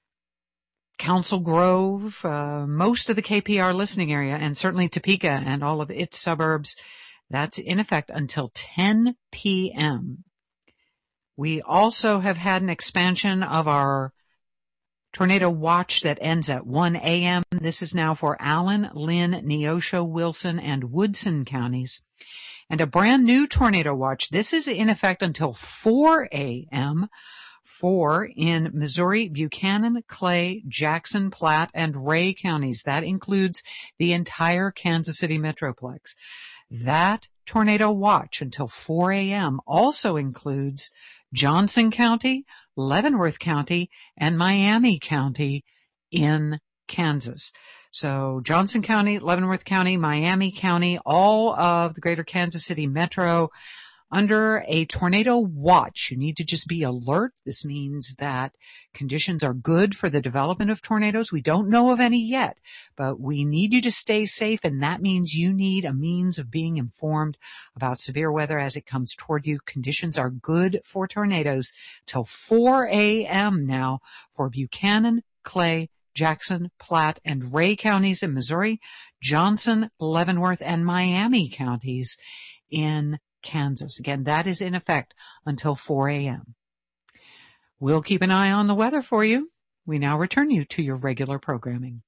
Council Grove, uh, most of the K P R listening area, and certainly Topeka and all of its suburbs. That's in effect until ten p.m. We also have had an expansion of our tornado watch that ends at one a.m. This is now for Allen, Lynn, Neosho, Wilson, and Woodson counties. And a brand new tornado watch. This is in effect until four a.m. Four in Missouri, Buchanan, Clay, Jackson, Platte, and Ray counties. That includes the entire Kansas City Metroplex. That tornado watch until four a.m. also includes Johnson County, Leavenworth County, and Miami County in Kansas. So Johnson County, Leavenworth County, Miami County, all of the greater Kansas City Metro under a tornado watch. You need to just be alert. This means that conditions are good for the development of tornadoes. We don't know of any yet, but we need you to stay safe, and that means you need a means of being informed about severe weather as it comes toward you. Conditions are good for tornadoes till four a.m. now for Buchanan, Clay, Jackson, Platte, and Ray counties in Missouri, Johnson, Leavenworth, and Miami counties in Kansas. Again, that is in effect until four a.m. We'll keep an eye on the weather for you. We now return you to your regular programming.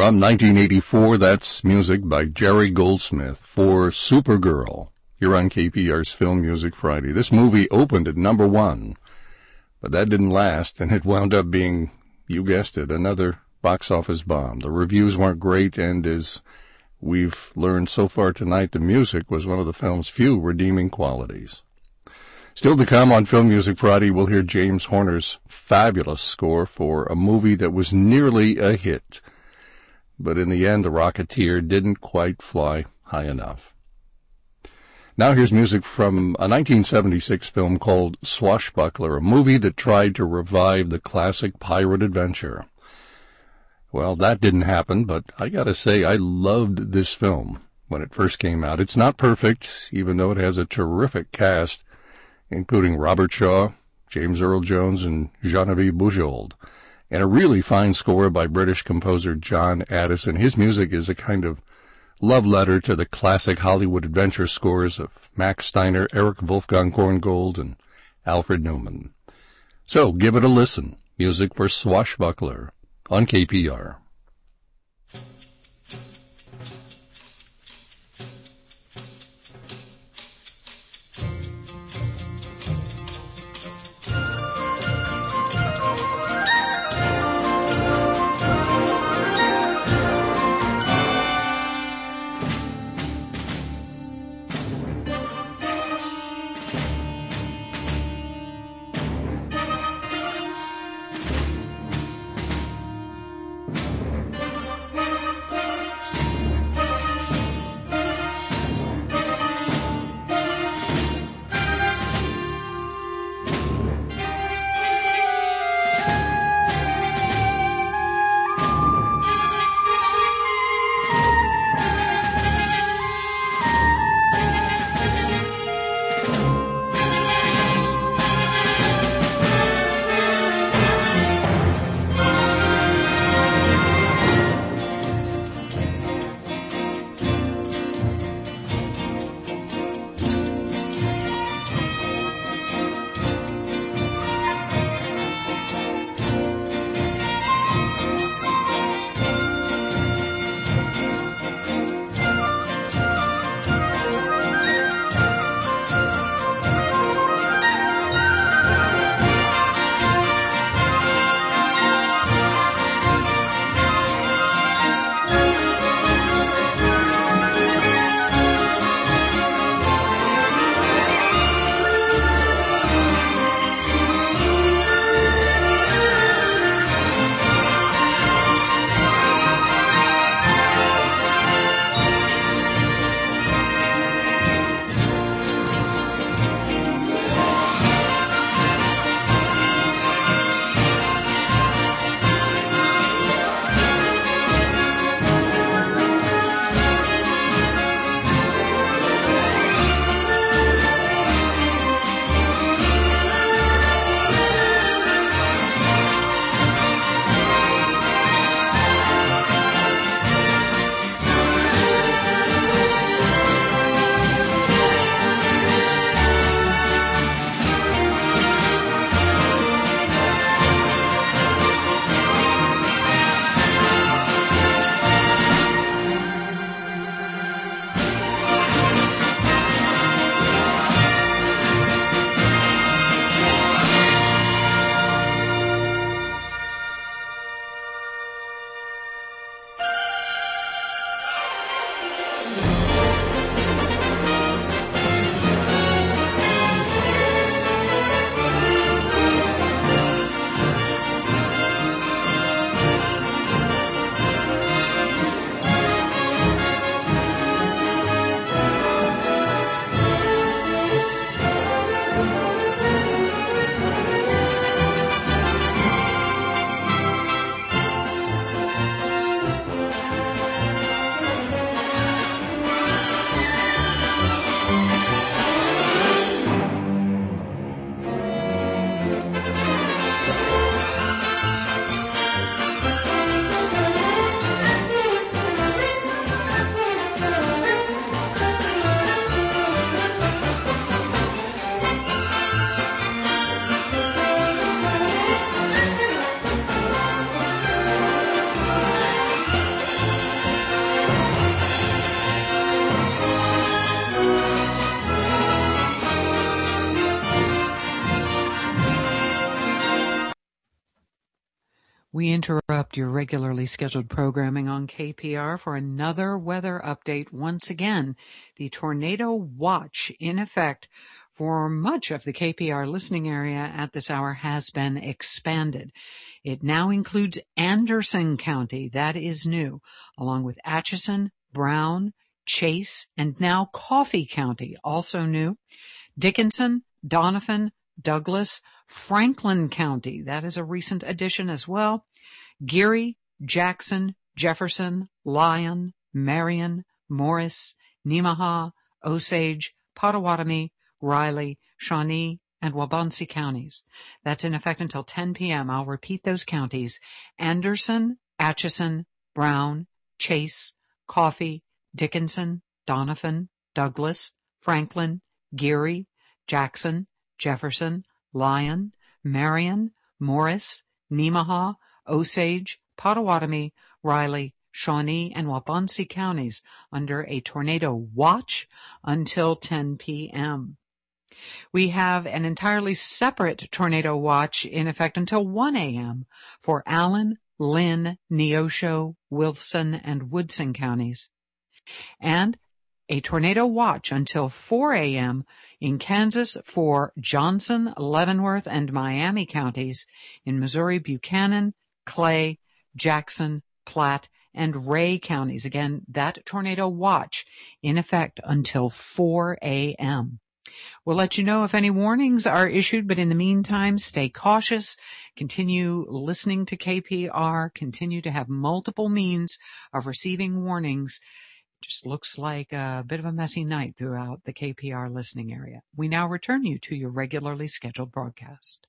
From nineteen eighty-four, that's music by Jerry Goldsmith for Supergirl, here on K P R's Film Music Friday. This movie opened at number one, but that didn't last, and it wound up being, you guessed it, another box office bomb. The reviews weren't great, and as we've learned so far tonight, the music was one of the film's few redeeming qualities. Still to come on Film Music Friday, we'll hear James Horner's fabulous score for a movie that was nearly a hit. But in the end, The Rocketeer didn't quite fly high enough. Now here's music from a nineteen seventy-six film called Swashbuckler, a movie that tried to revive the classic pirate adventure. Well, that didn't happen, but I gotta say, I loved this film when it first came out. It's not perfect, even though it has a terrific cast, including Robert Shaw, James Earl Jones, and Genevieve Bujold, and a really fine score by British composer John Addison. His music is a kind of love letter to the classic Hollywood adventure scores of Max Steiner, Erich Wolfgang Korngold, and Alfred Newman. So give it a listen. Music for Swashbuckler on K P R. We interrupt your regularly scheduled programming on K P R for another weather update. Once again, the tornado watch in effect for much of the K P R listening area at this hour has been expanded. It now includes Anderson County, that is new, along with Atchison, Brown, Chase, and now Coffee County, also new. Dickinson, Donovan, Douglas, Franklin County, that is a recent addition as well. Geary, Jackson, Jefferson, Lyon, Marion, Morris, Nemaha, Osage, Potawatomi, Riley, Shawnee, and Waubonsee counties. That's in effect until ten p.m. I'll repeat those counties: Anderson, Atchison, Brown, Chase, Coffee, Dickinson, Donovan, Douglas, Franklin, Geary, Jackson, Jefferson, Lyon, Marion, Morris, Nemaha, Osage, Potawatomi, Riley, Shawnee, and Waubonsee counties under a tornado watch until ten p.m. We have an entirely separate tornado watch in effect until one a.m. for Allen, Lynn, Neosho, Wilson, and Woodson counties, and a tornado watch until four a.m. in Kansas for Johnson, Leavenworth, and Miami counties, in Missouri, Buchanan, Clay, Jackson, Platte, and Ray counties. Again, that tornado watch in effect until four a.m. We'll let you know if any warnings are issued, but in the meantime, stay cautious, continue listening to K P R, continue to have multiple means of receiving warnings. Just looks like a bit of a messy night throughout the K P R listening area. We now return you to your regularly scheduled broadcast.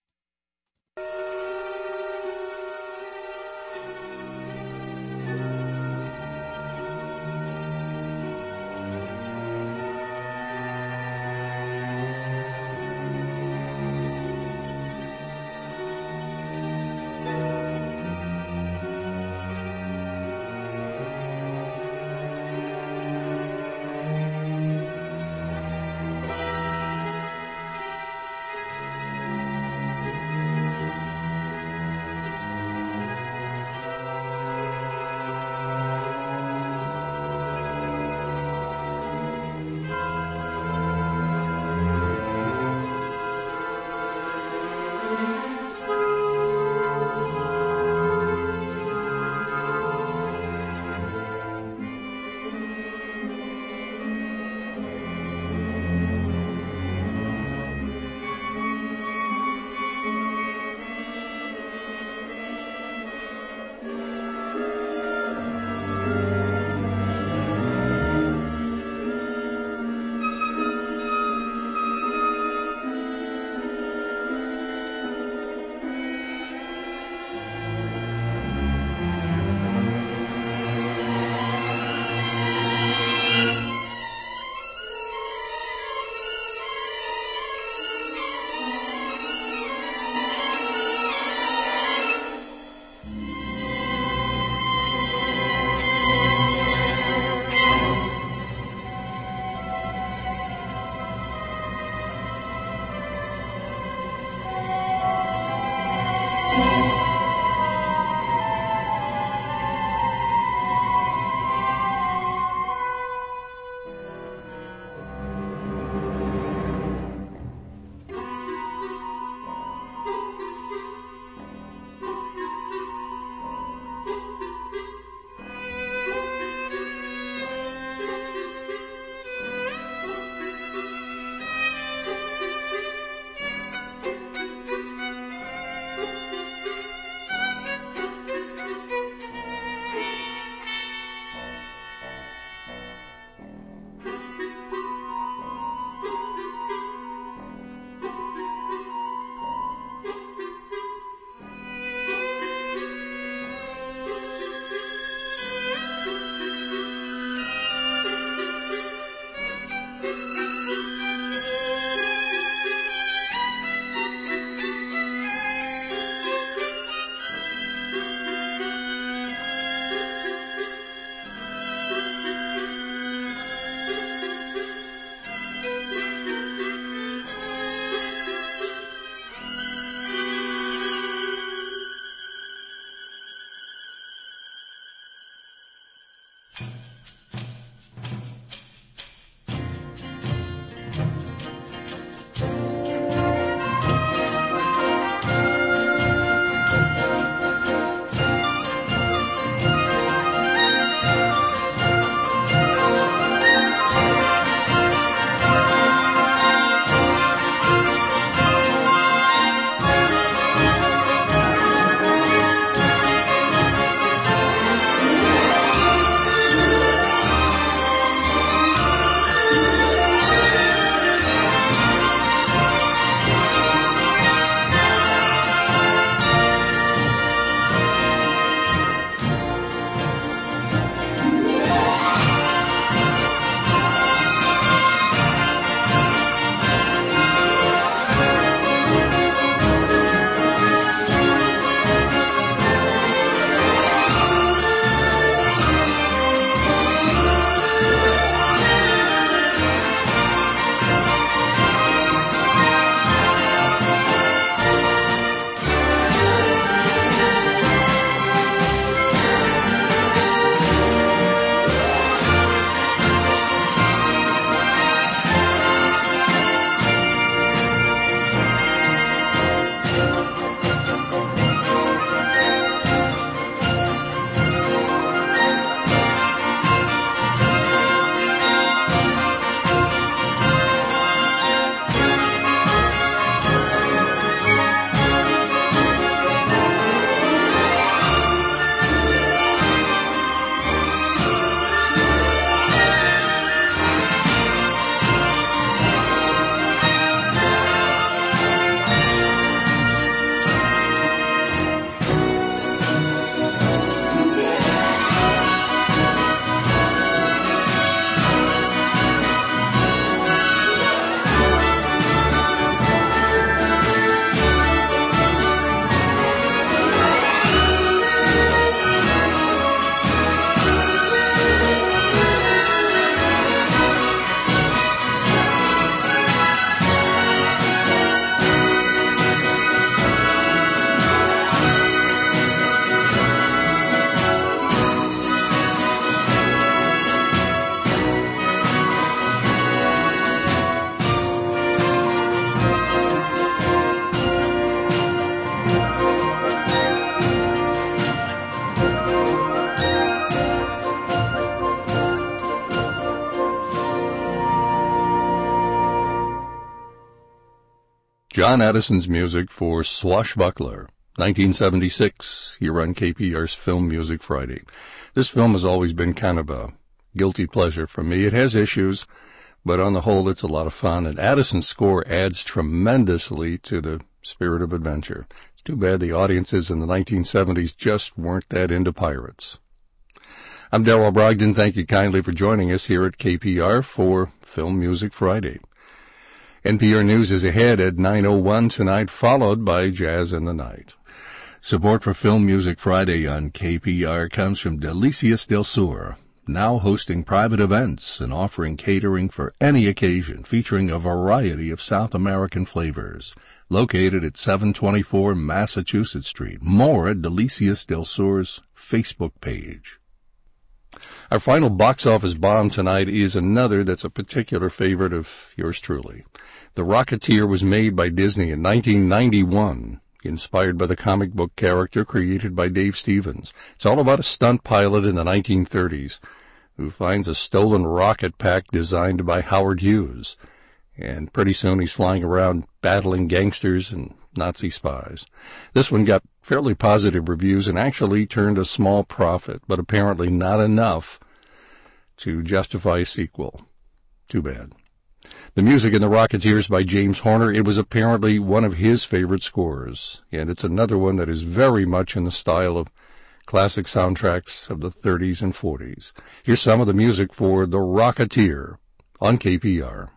John Addison's music for Swashbuckler, nineteen seventy-six, here on K P R's Film Music Friday. This film has always been kind of a guilty pleasure for me. It has issues, but on the whole, it's a lot of fun, and Addison's score adds tremendously to the spirit of adventure. It's too bad the audiences in the nineteen seventies just weren't that into pirates. I'm Darrell Brogdon. Thank you kindly for joining us here at K P R for Film Music Friday. N P R News is ahead at nine oh one tonight, followed by Jazz in the Night. Support for Film Music Friday on K P R comes from Delicias del Sur, now hosting private events and offering catering for any occasion, featuring a variety of South American flavors. Located at seven twenty-four Massachusetts Street. More at Delicias del Sur's Facebook page. Our final box office bomb tonight is another that's a particular favorite of yours truly. The Rocketeer was made by Disney in nineteen ninety-one, inspired by the comic book character created by Dave Stevens. It's all about a stunt pilot in the nineteen thirties who finds a stolen rocket pack designed by Howard Hughes. And pretty soon he's flying around battling gangsters and Nazi spies. This one got fairly positive reviews and actually turned a small profit, but apparently not enough to justify a sequel. Too bad. The music in The Rocketeer is by James Horner. It was apparently one of his favorite scores, and it's another one that is very much in the style of classic soundtracks of the thirties and forties. Here's some of the music for The Rocketeer on K P R.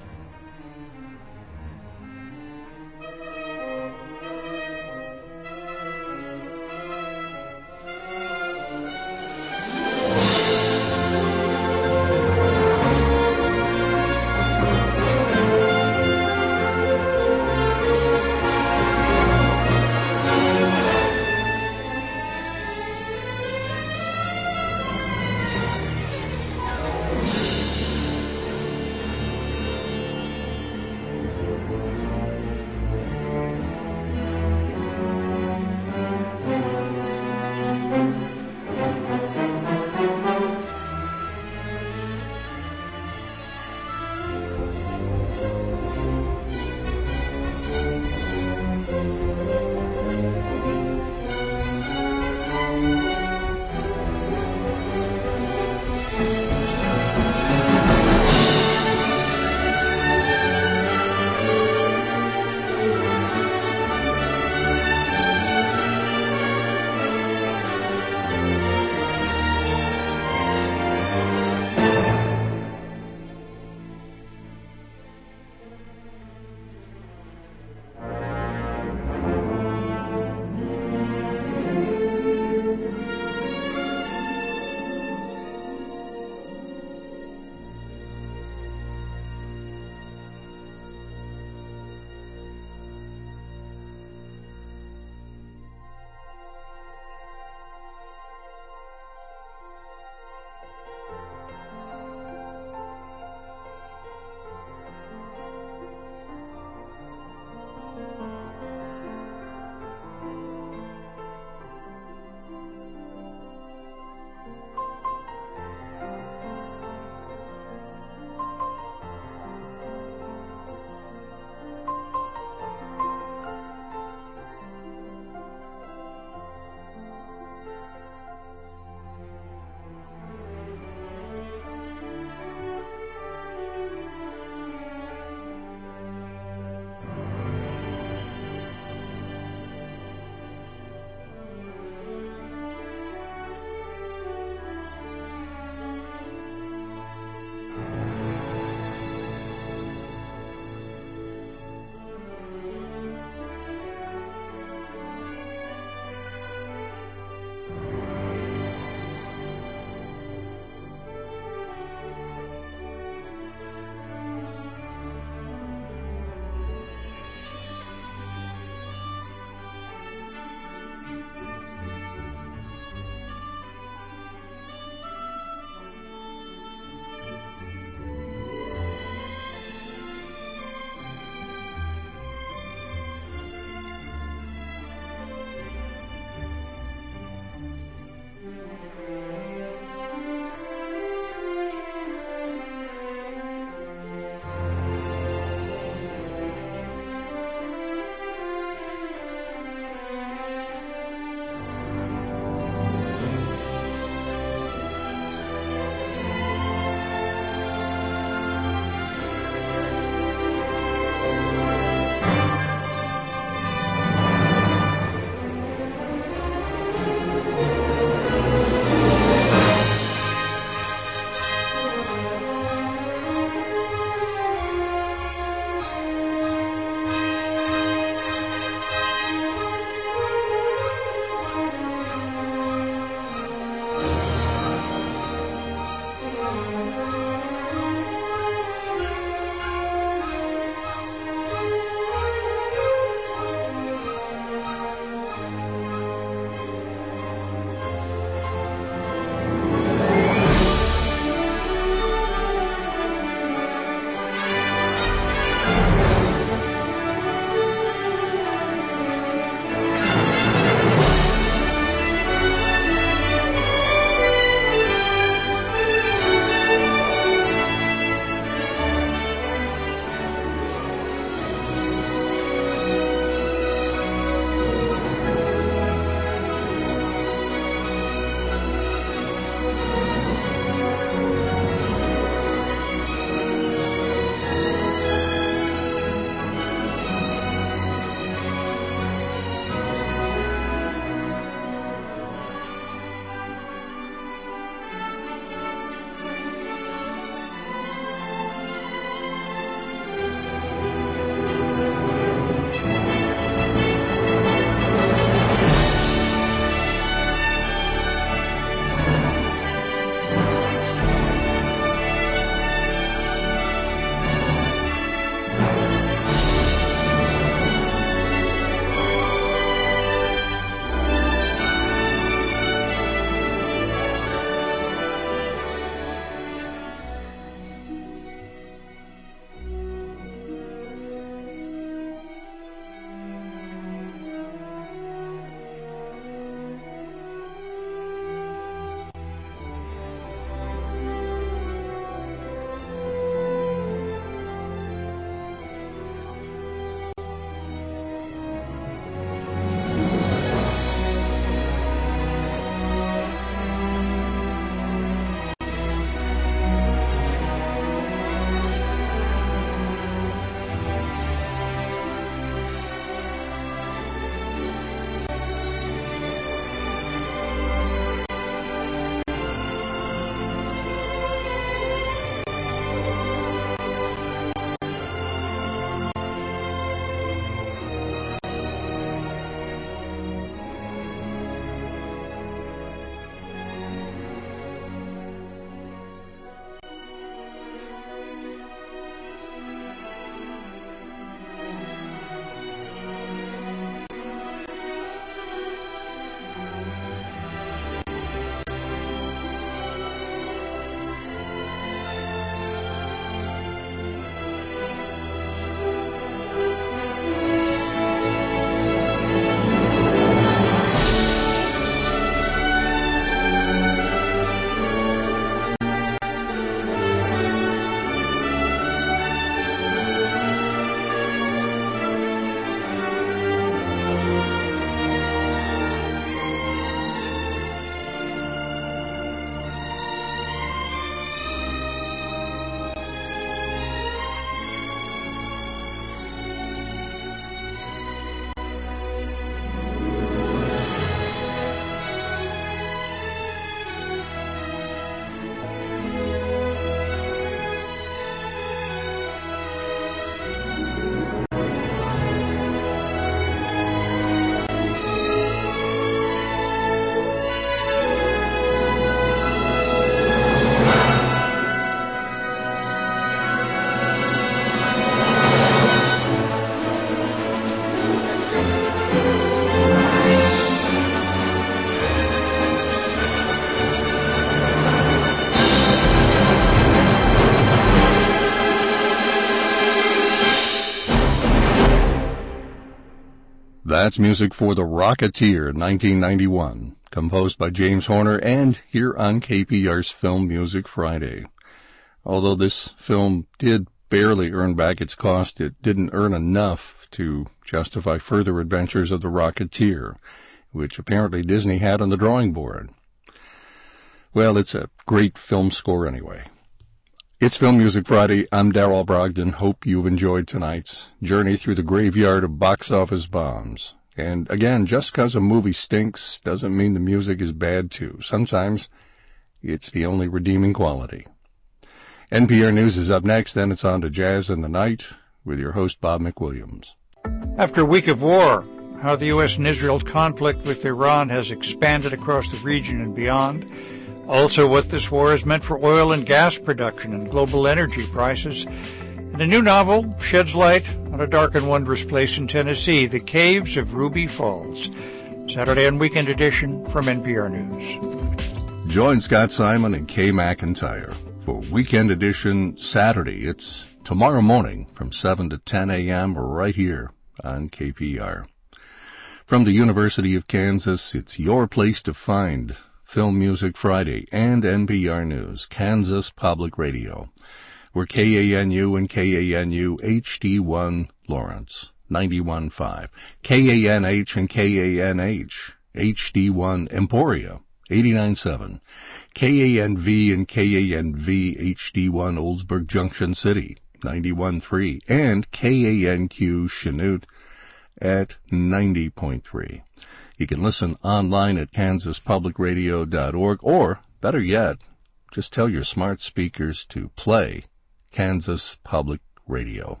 That's music for The Rocketeer, nineteen ninety-one, composed by James Horner, and here on K P R's Film Music Friday. Although this film did barely earn back its cost, it didn't earn enough to justify further adventures of The Rocketeer, which apparently Disney had on the drawing board. Well, it's a great film score anyway. It's Film Music Friday. I'm Darrell Brogdon. Hope you've enjoyed tonight's journey through the graveyard of box office bombs. And again, just because a movie stinks doesn't mean the music is bad too. Sometimes it's the only redeeming quality. N P R News is up next, then it's on to Jazz in the Night with your host Bob McWilliams. After a week of war, how the U S and Israel's conflict with Iran has expanded across the region and beyond. Also, what this war has meant for oil and gas production and global energy prices. And a new novel sheds light on a dark and wondrous place in Tennessee, the Caves of Ruby Falls. Saturday and Weekend Edition from N P R News. Join Scott Simon and Kay McIntyre for Weekend Edition Saturday. It's tomorrow morning from seven to ten a.m. right here on K P R. From the University of Kansas, it's your place to find Film Music Friday and N P R News, Kansas Public Radio. We're K A N U and K A N U H D one Lawrence, ninety-one point five. K A N H and K A N H, H D one Emporia, eighty-nine point seven. K A N V and K A N V H D one Oldsburg Junction City, ninety-one point three. And K A N Q Chanute at ninety point three. You can listen online at kansas public radio dot org, or, better yet, just tell your smart speakers to play Kansas Public Radio.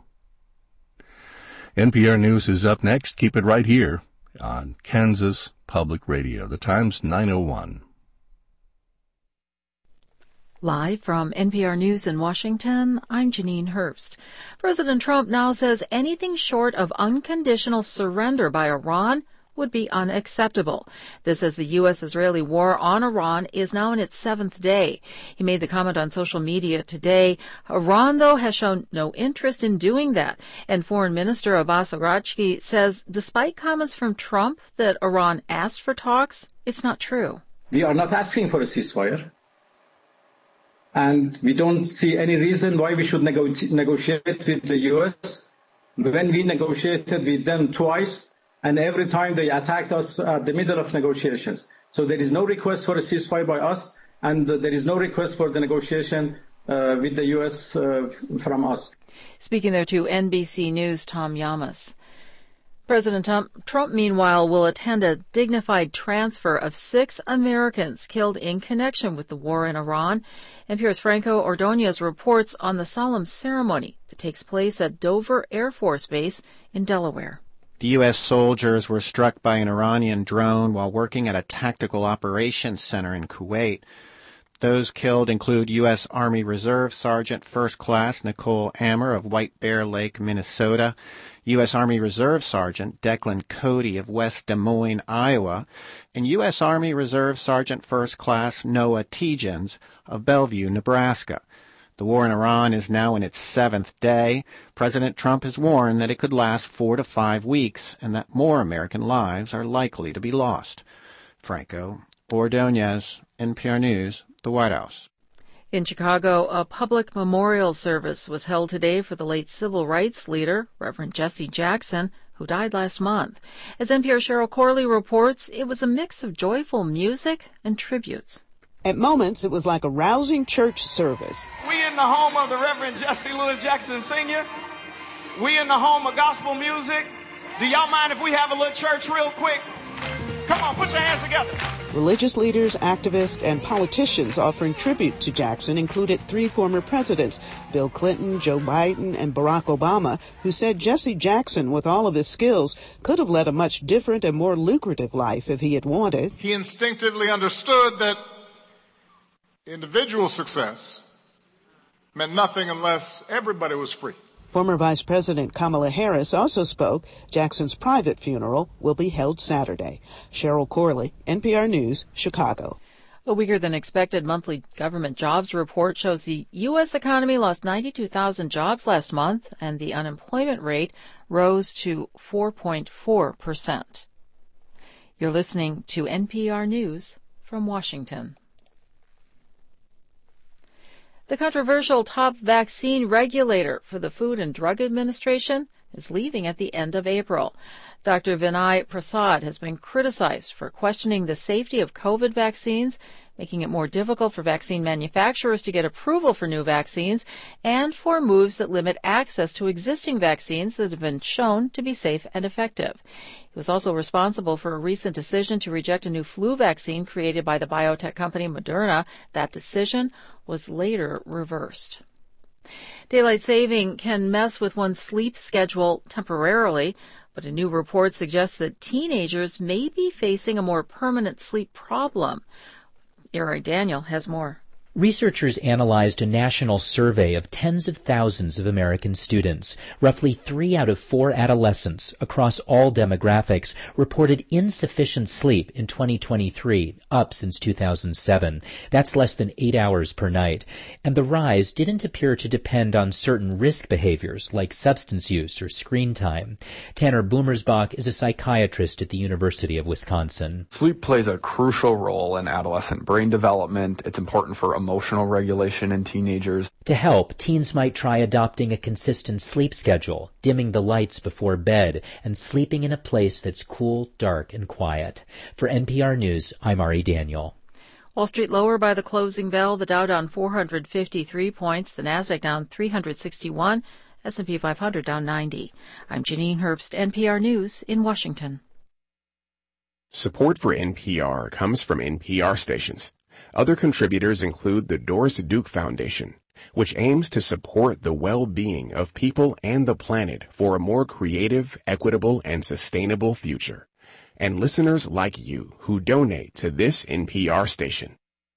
N P R News is up next. Keep it right here on Kansas Public Radio. The time's nine oh one. Live from N P R News in Washington, I'm Janine Herbst. President Trump now says anything short of unconditional surrender by Iran would be unacceptable. This as the U S Israeli war on Iran is now in its seventh day. He made the comment on social media today. Iran, though, has shown no interest in doing that. And Foreign Minister Abbas Araghchi says despite comments from Trump that Iran asked for talks, it's not true. We are not asking for a ceasefire. And we don't see any reason why we should nego- negotiate with the U S. When we negotiated with them twice, and every time they attacked us at the middle of negotiations. So there is no request for a ceasefire by us, and there is no request for the negotiation uh, with the U S uh, from us. Speaking there to N B C News' Tom Llamas. President Trump, Trump, meanwhile, will attend a dignified transfer of six Americans killed in connection with the war in Iran. N P R's Franco Ordonez reports on the solemn ceremony that takes place at Dover Air Force Base in Delaware. The U S soldiers were struck by an Iranian drone while working at a tactical operations center in Kuwait. Those killed include U S Army Reserve Sergeant First Class Nicole Ammer of White Bear Lake, Minnesota, U S Army Reserve Sergeant Declan Cody of West Des Moines, Iowa, and U S Army Reserve Sergeant First Class Noah Tegens of Bellevue, Nebraska. The war in Iran is now in its seventh day. President Trump has warned that it could last four to five weeks and that more American lives are likely to be lost. Franco Ordonez, N P R News, the White House. In Chicago, a public memorial service was held today for the late civil rights leader, Reverend Jesse Jackson, who died last month. As N P R's Cheryl Corley reports, it was a mix of joyful music and tributes. At moments, it was like a rousing church service. We in the home of the Reverend Jesse Lewis Jackson Senior We in the home of gospel music. Do y'all mind if we have a little church real quick? Come on, put your hands together. Religious leaders, activists, and politicians offering tribute to Jackson included three former presidents, Bill Clinton, Joe Biden, and Barack Obama, who said Jesse Jackson, with all of his skills, could have led a much different and more lucrative life if he had wanted. He instinctively understood that individual success meant nothing unless everybody was free. Former Vice President Kamala Harris also spoke. Jackson's private funeral will be held Saturday. Cheryl Corley, N P R News, Chicago. A weaker than expected monthly government jobs report shows the U S economy lost ninety-two thousand jobs last month, and the unemployment rate rose to four point four percent. You're listening to N P R News from Washington. The controversial top vaccine regulator for the Food and Drug Administration is leaving at the end of April. Doctor Vinay Prasad has been criticized for questioning the safety of COVID vaccines, making it more difficult for vaccine manufacturers to get approval for new vaccines, and for moves that limit access to existing vaccines that have been shown to be safe and effective. He was also responsible for a recent decision to reject a new flu vaccine created by the biotech company Moderna. That decision was later reversed. Daylight saving can mess with one's sleep schedule temporarily, but a new report suggests that teenagers may be facing a more permanent sleep problem. Eric Daniel has more. Researchers analyzed a national survey of tens of thousands of American students. Roughly three out of four adolescents across all demographics reported insufficient sleep in twenty twenty-three, up since two thousand seven. That's less than eight hours per night. And the rise didn't appear to depend on certain risk behaviors like substance use or screen time. Tanner Boomersbach is a psychiatrist at the University of Wisconsin. Sleep plays a crucial role in adolescent brain development. It's important for emotional regulation in teenagers. To help, teens might try adopting a consistent sleep schedule, dimming the lights before bed, and sleeping in a place that's cool, dark, and quiet. For N P R News, I'm Ari Daniel. Wall Street lower by the closing bell, the Dow down four hundred fifty-three points, the Nasdaq down three hundred sixty-one, S and P five hundred down ninety. I'm Janine Herbst, N P R News in Washington. Support for N P R comes from N P R stations. Other contributors include the Doris Duke Foundation, which aims to support the well-being of people and the planet for a more creative, equitable, and sustainable future, and listeners like you who donate to this N P R station.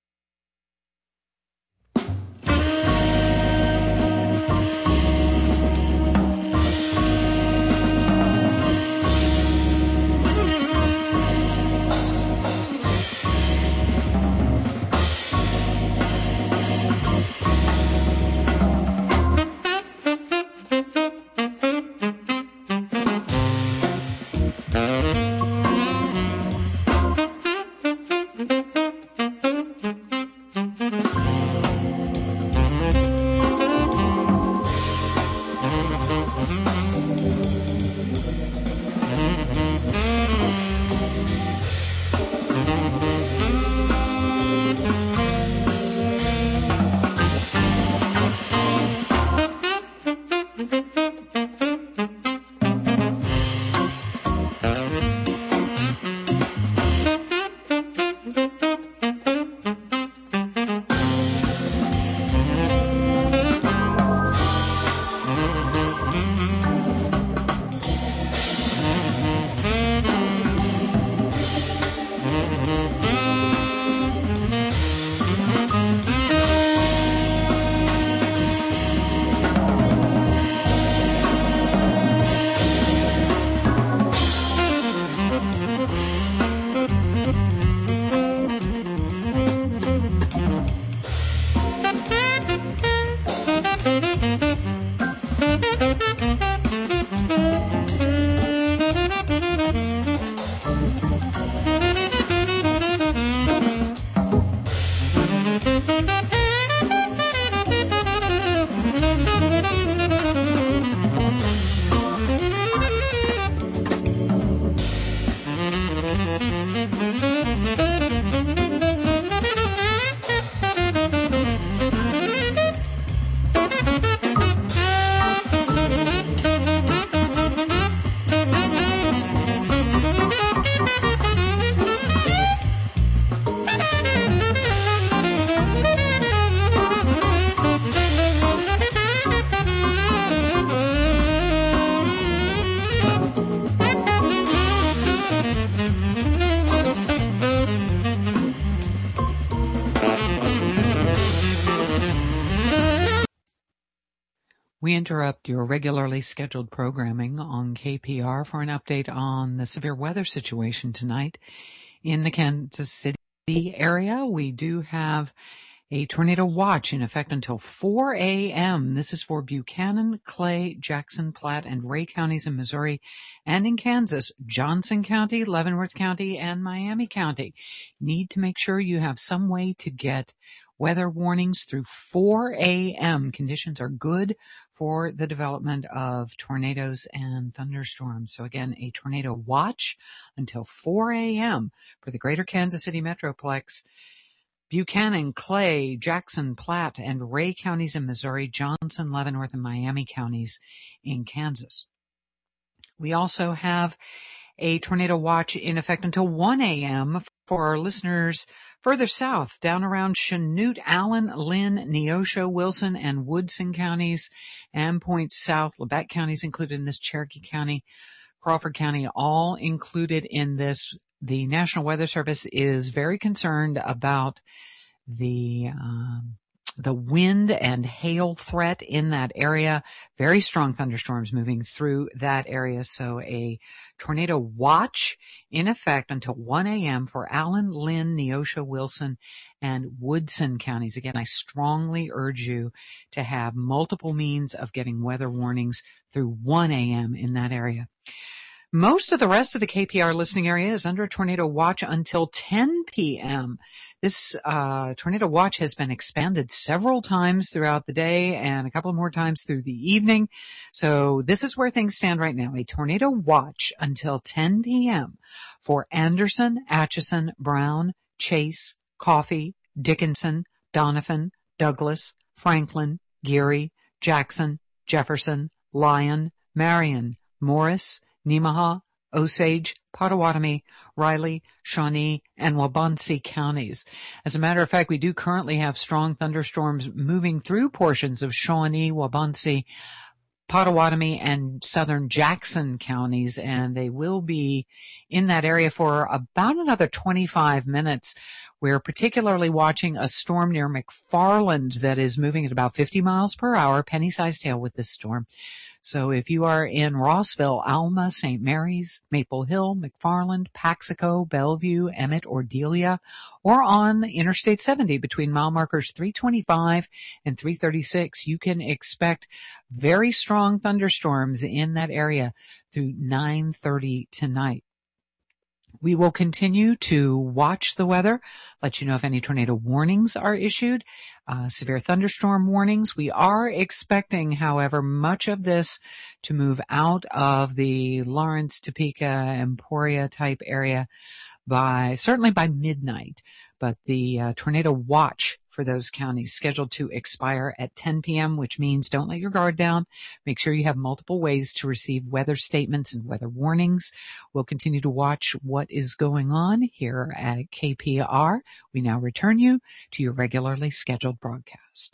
We interrupt your regularly scheduled programming on K P R for an update on the severe weather situation tonight in the Kansas City area. We do have a tornado watch in effect until four a.m. This is for Buchanan, Clay, Jackson, Platte, and Ray counties in Missouri and in Kansas, Johnson County, Leavenworth County, and Miami County. Need to make sure you have some way to get weather warnings through four a.m. Conditions are good for the development of tornadoes and thunderstorms. So again, a tornado watch until four a.m. for the greater Kansas City Metroplex, Buchanan, Clay, Jackson, Platte, and Ray counties in Missouri, Johnson, Leavenworth, and Miami counties in Kansas. We also have a tornado watch in effect until one a.m. for our listeners further south, down around Chanute, Allen, Lynn, Neosho, Wilson, and Woodson counties, and points south. Labette County is included in this, Cherokee County, Crawford County, all included in this. The National Weather Service is very concerned about the um, the wind and hail threat in that area. Very strong thunderstorms moving through that area. So a tornado watch in effect until one a.m. for Allen, Lynn, Neosho, Wilson, and Woodson counties. Again, I strongly urge you to have multiple means of getting weather warnings through one a.m. in that area. Most of the rest of the K P R listening area is under a tornado watch until ten p.m. This uh, tornado watch has been expanded several times throughout the day and a couple more times through the evening. So this is where things stand right now. A tornado watch until ten p.m. for Anderson, Atchison, Brown, Chase, Coffee, Dickinson, Donovan, Douglas, Franklin, Geary, Jackson, Jefferson, Lyon, Marion, Morris, Nemaha, Osage, Potawatomi, Riley, Shawnee, and Waubonsee counties. As a matter of fact, we do currently have strong thunderstorms moving through portions of Shawnee, Waubonsee, Potawatomi, and southern Jackson counties, and they will be in that area for about another twenty-five minutes. We're particularly watching a storm near McFarland that is moving at about fifty miles per hour, penny-sized hail with this storm. So if you are in Rossville, Alma, Saint Mary's, Maple Hill, McFarland, Paxico, Bellevue, Emmett, or Delia, or on Interstate seventy between mile markers three twenty-five and three thirty-six, you can expect very strong thunderstorms in that area through nine thirty tonight. We will continue to watch the weather, let you know if any tornado warnings are issued, uh, severe thunderstorm warnings. We are expecting, however, much of this to move out of the Lawrence, Topeka, Emporia type area by, certainly by midnight. But the uh, tornado watch for those counties scheduled to expire at ten p.m., which means don't let your guard down. Make sure you have multiple ways to receive weather statements and weather warnings. We'll continue to watch what is going on here at K P R. We now return you to your regularly scheduled broadcast.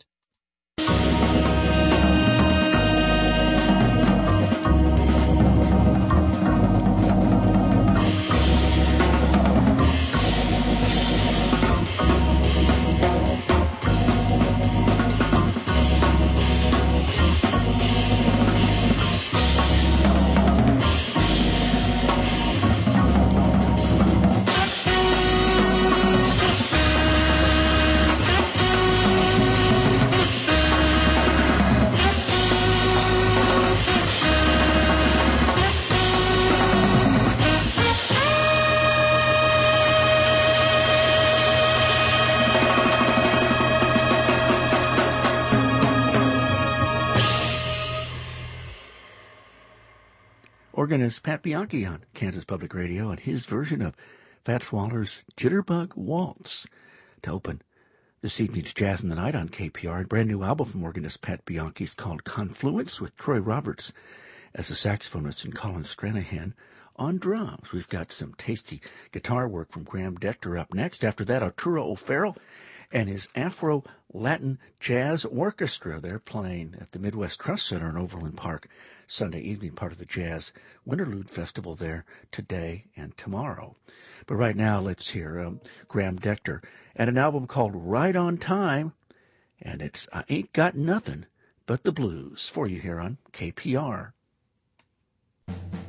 Organist Pat Bianchi on Kansas Public Radio and his version of Fats Waller's Jitterbug Waltz to open this evening's Jazz in the Night on K P R. A brand new album from organist Pat Bianchi is called Confluence, with Troy Roberts as a saxophonist and Colin Stranahan on drums. We've got some tasty guitar work from Graham Decter up next. After that, Arturo O'Farrell and his Afro-Latin Jazz Orchestra. They're playing at the Midwest Trust Center in Overland Park Sunday evening, part of the Jazz Winterlude Festival there today and tomorrow. But right now, let's hear um, Graham Decter and an album called Right on Time, and it's I Ain't Got Nothing But the Blues for you here on K P R.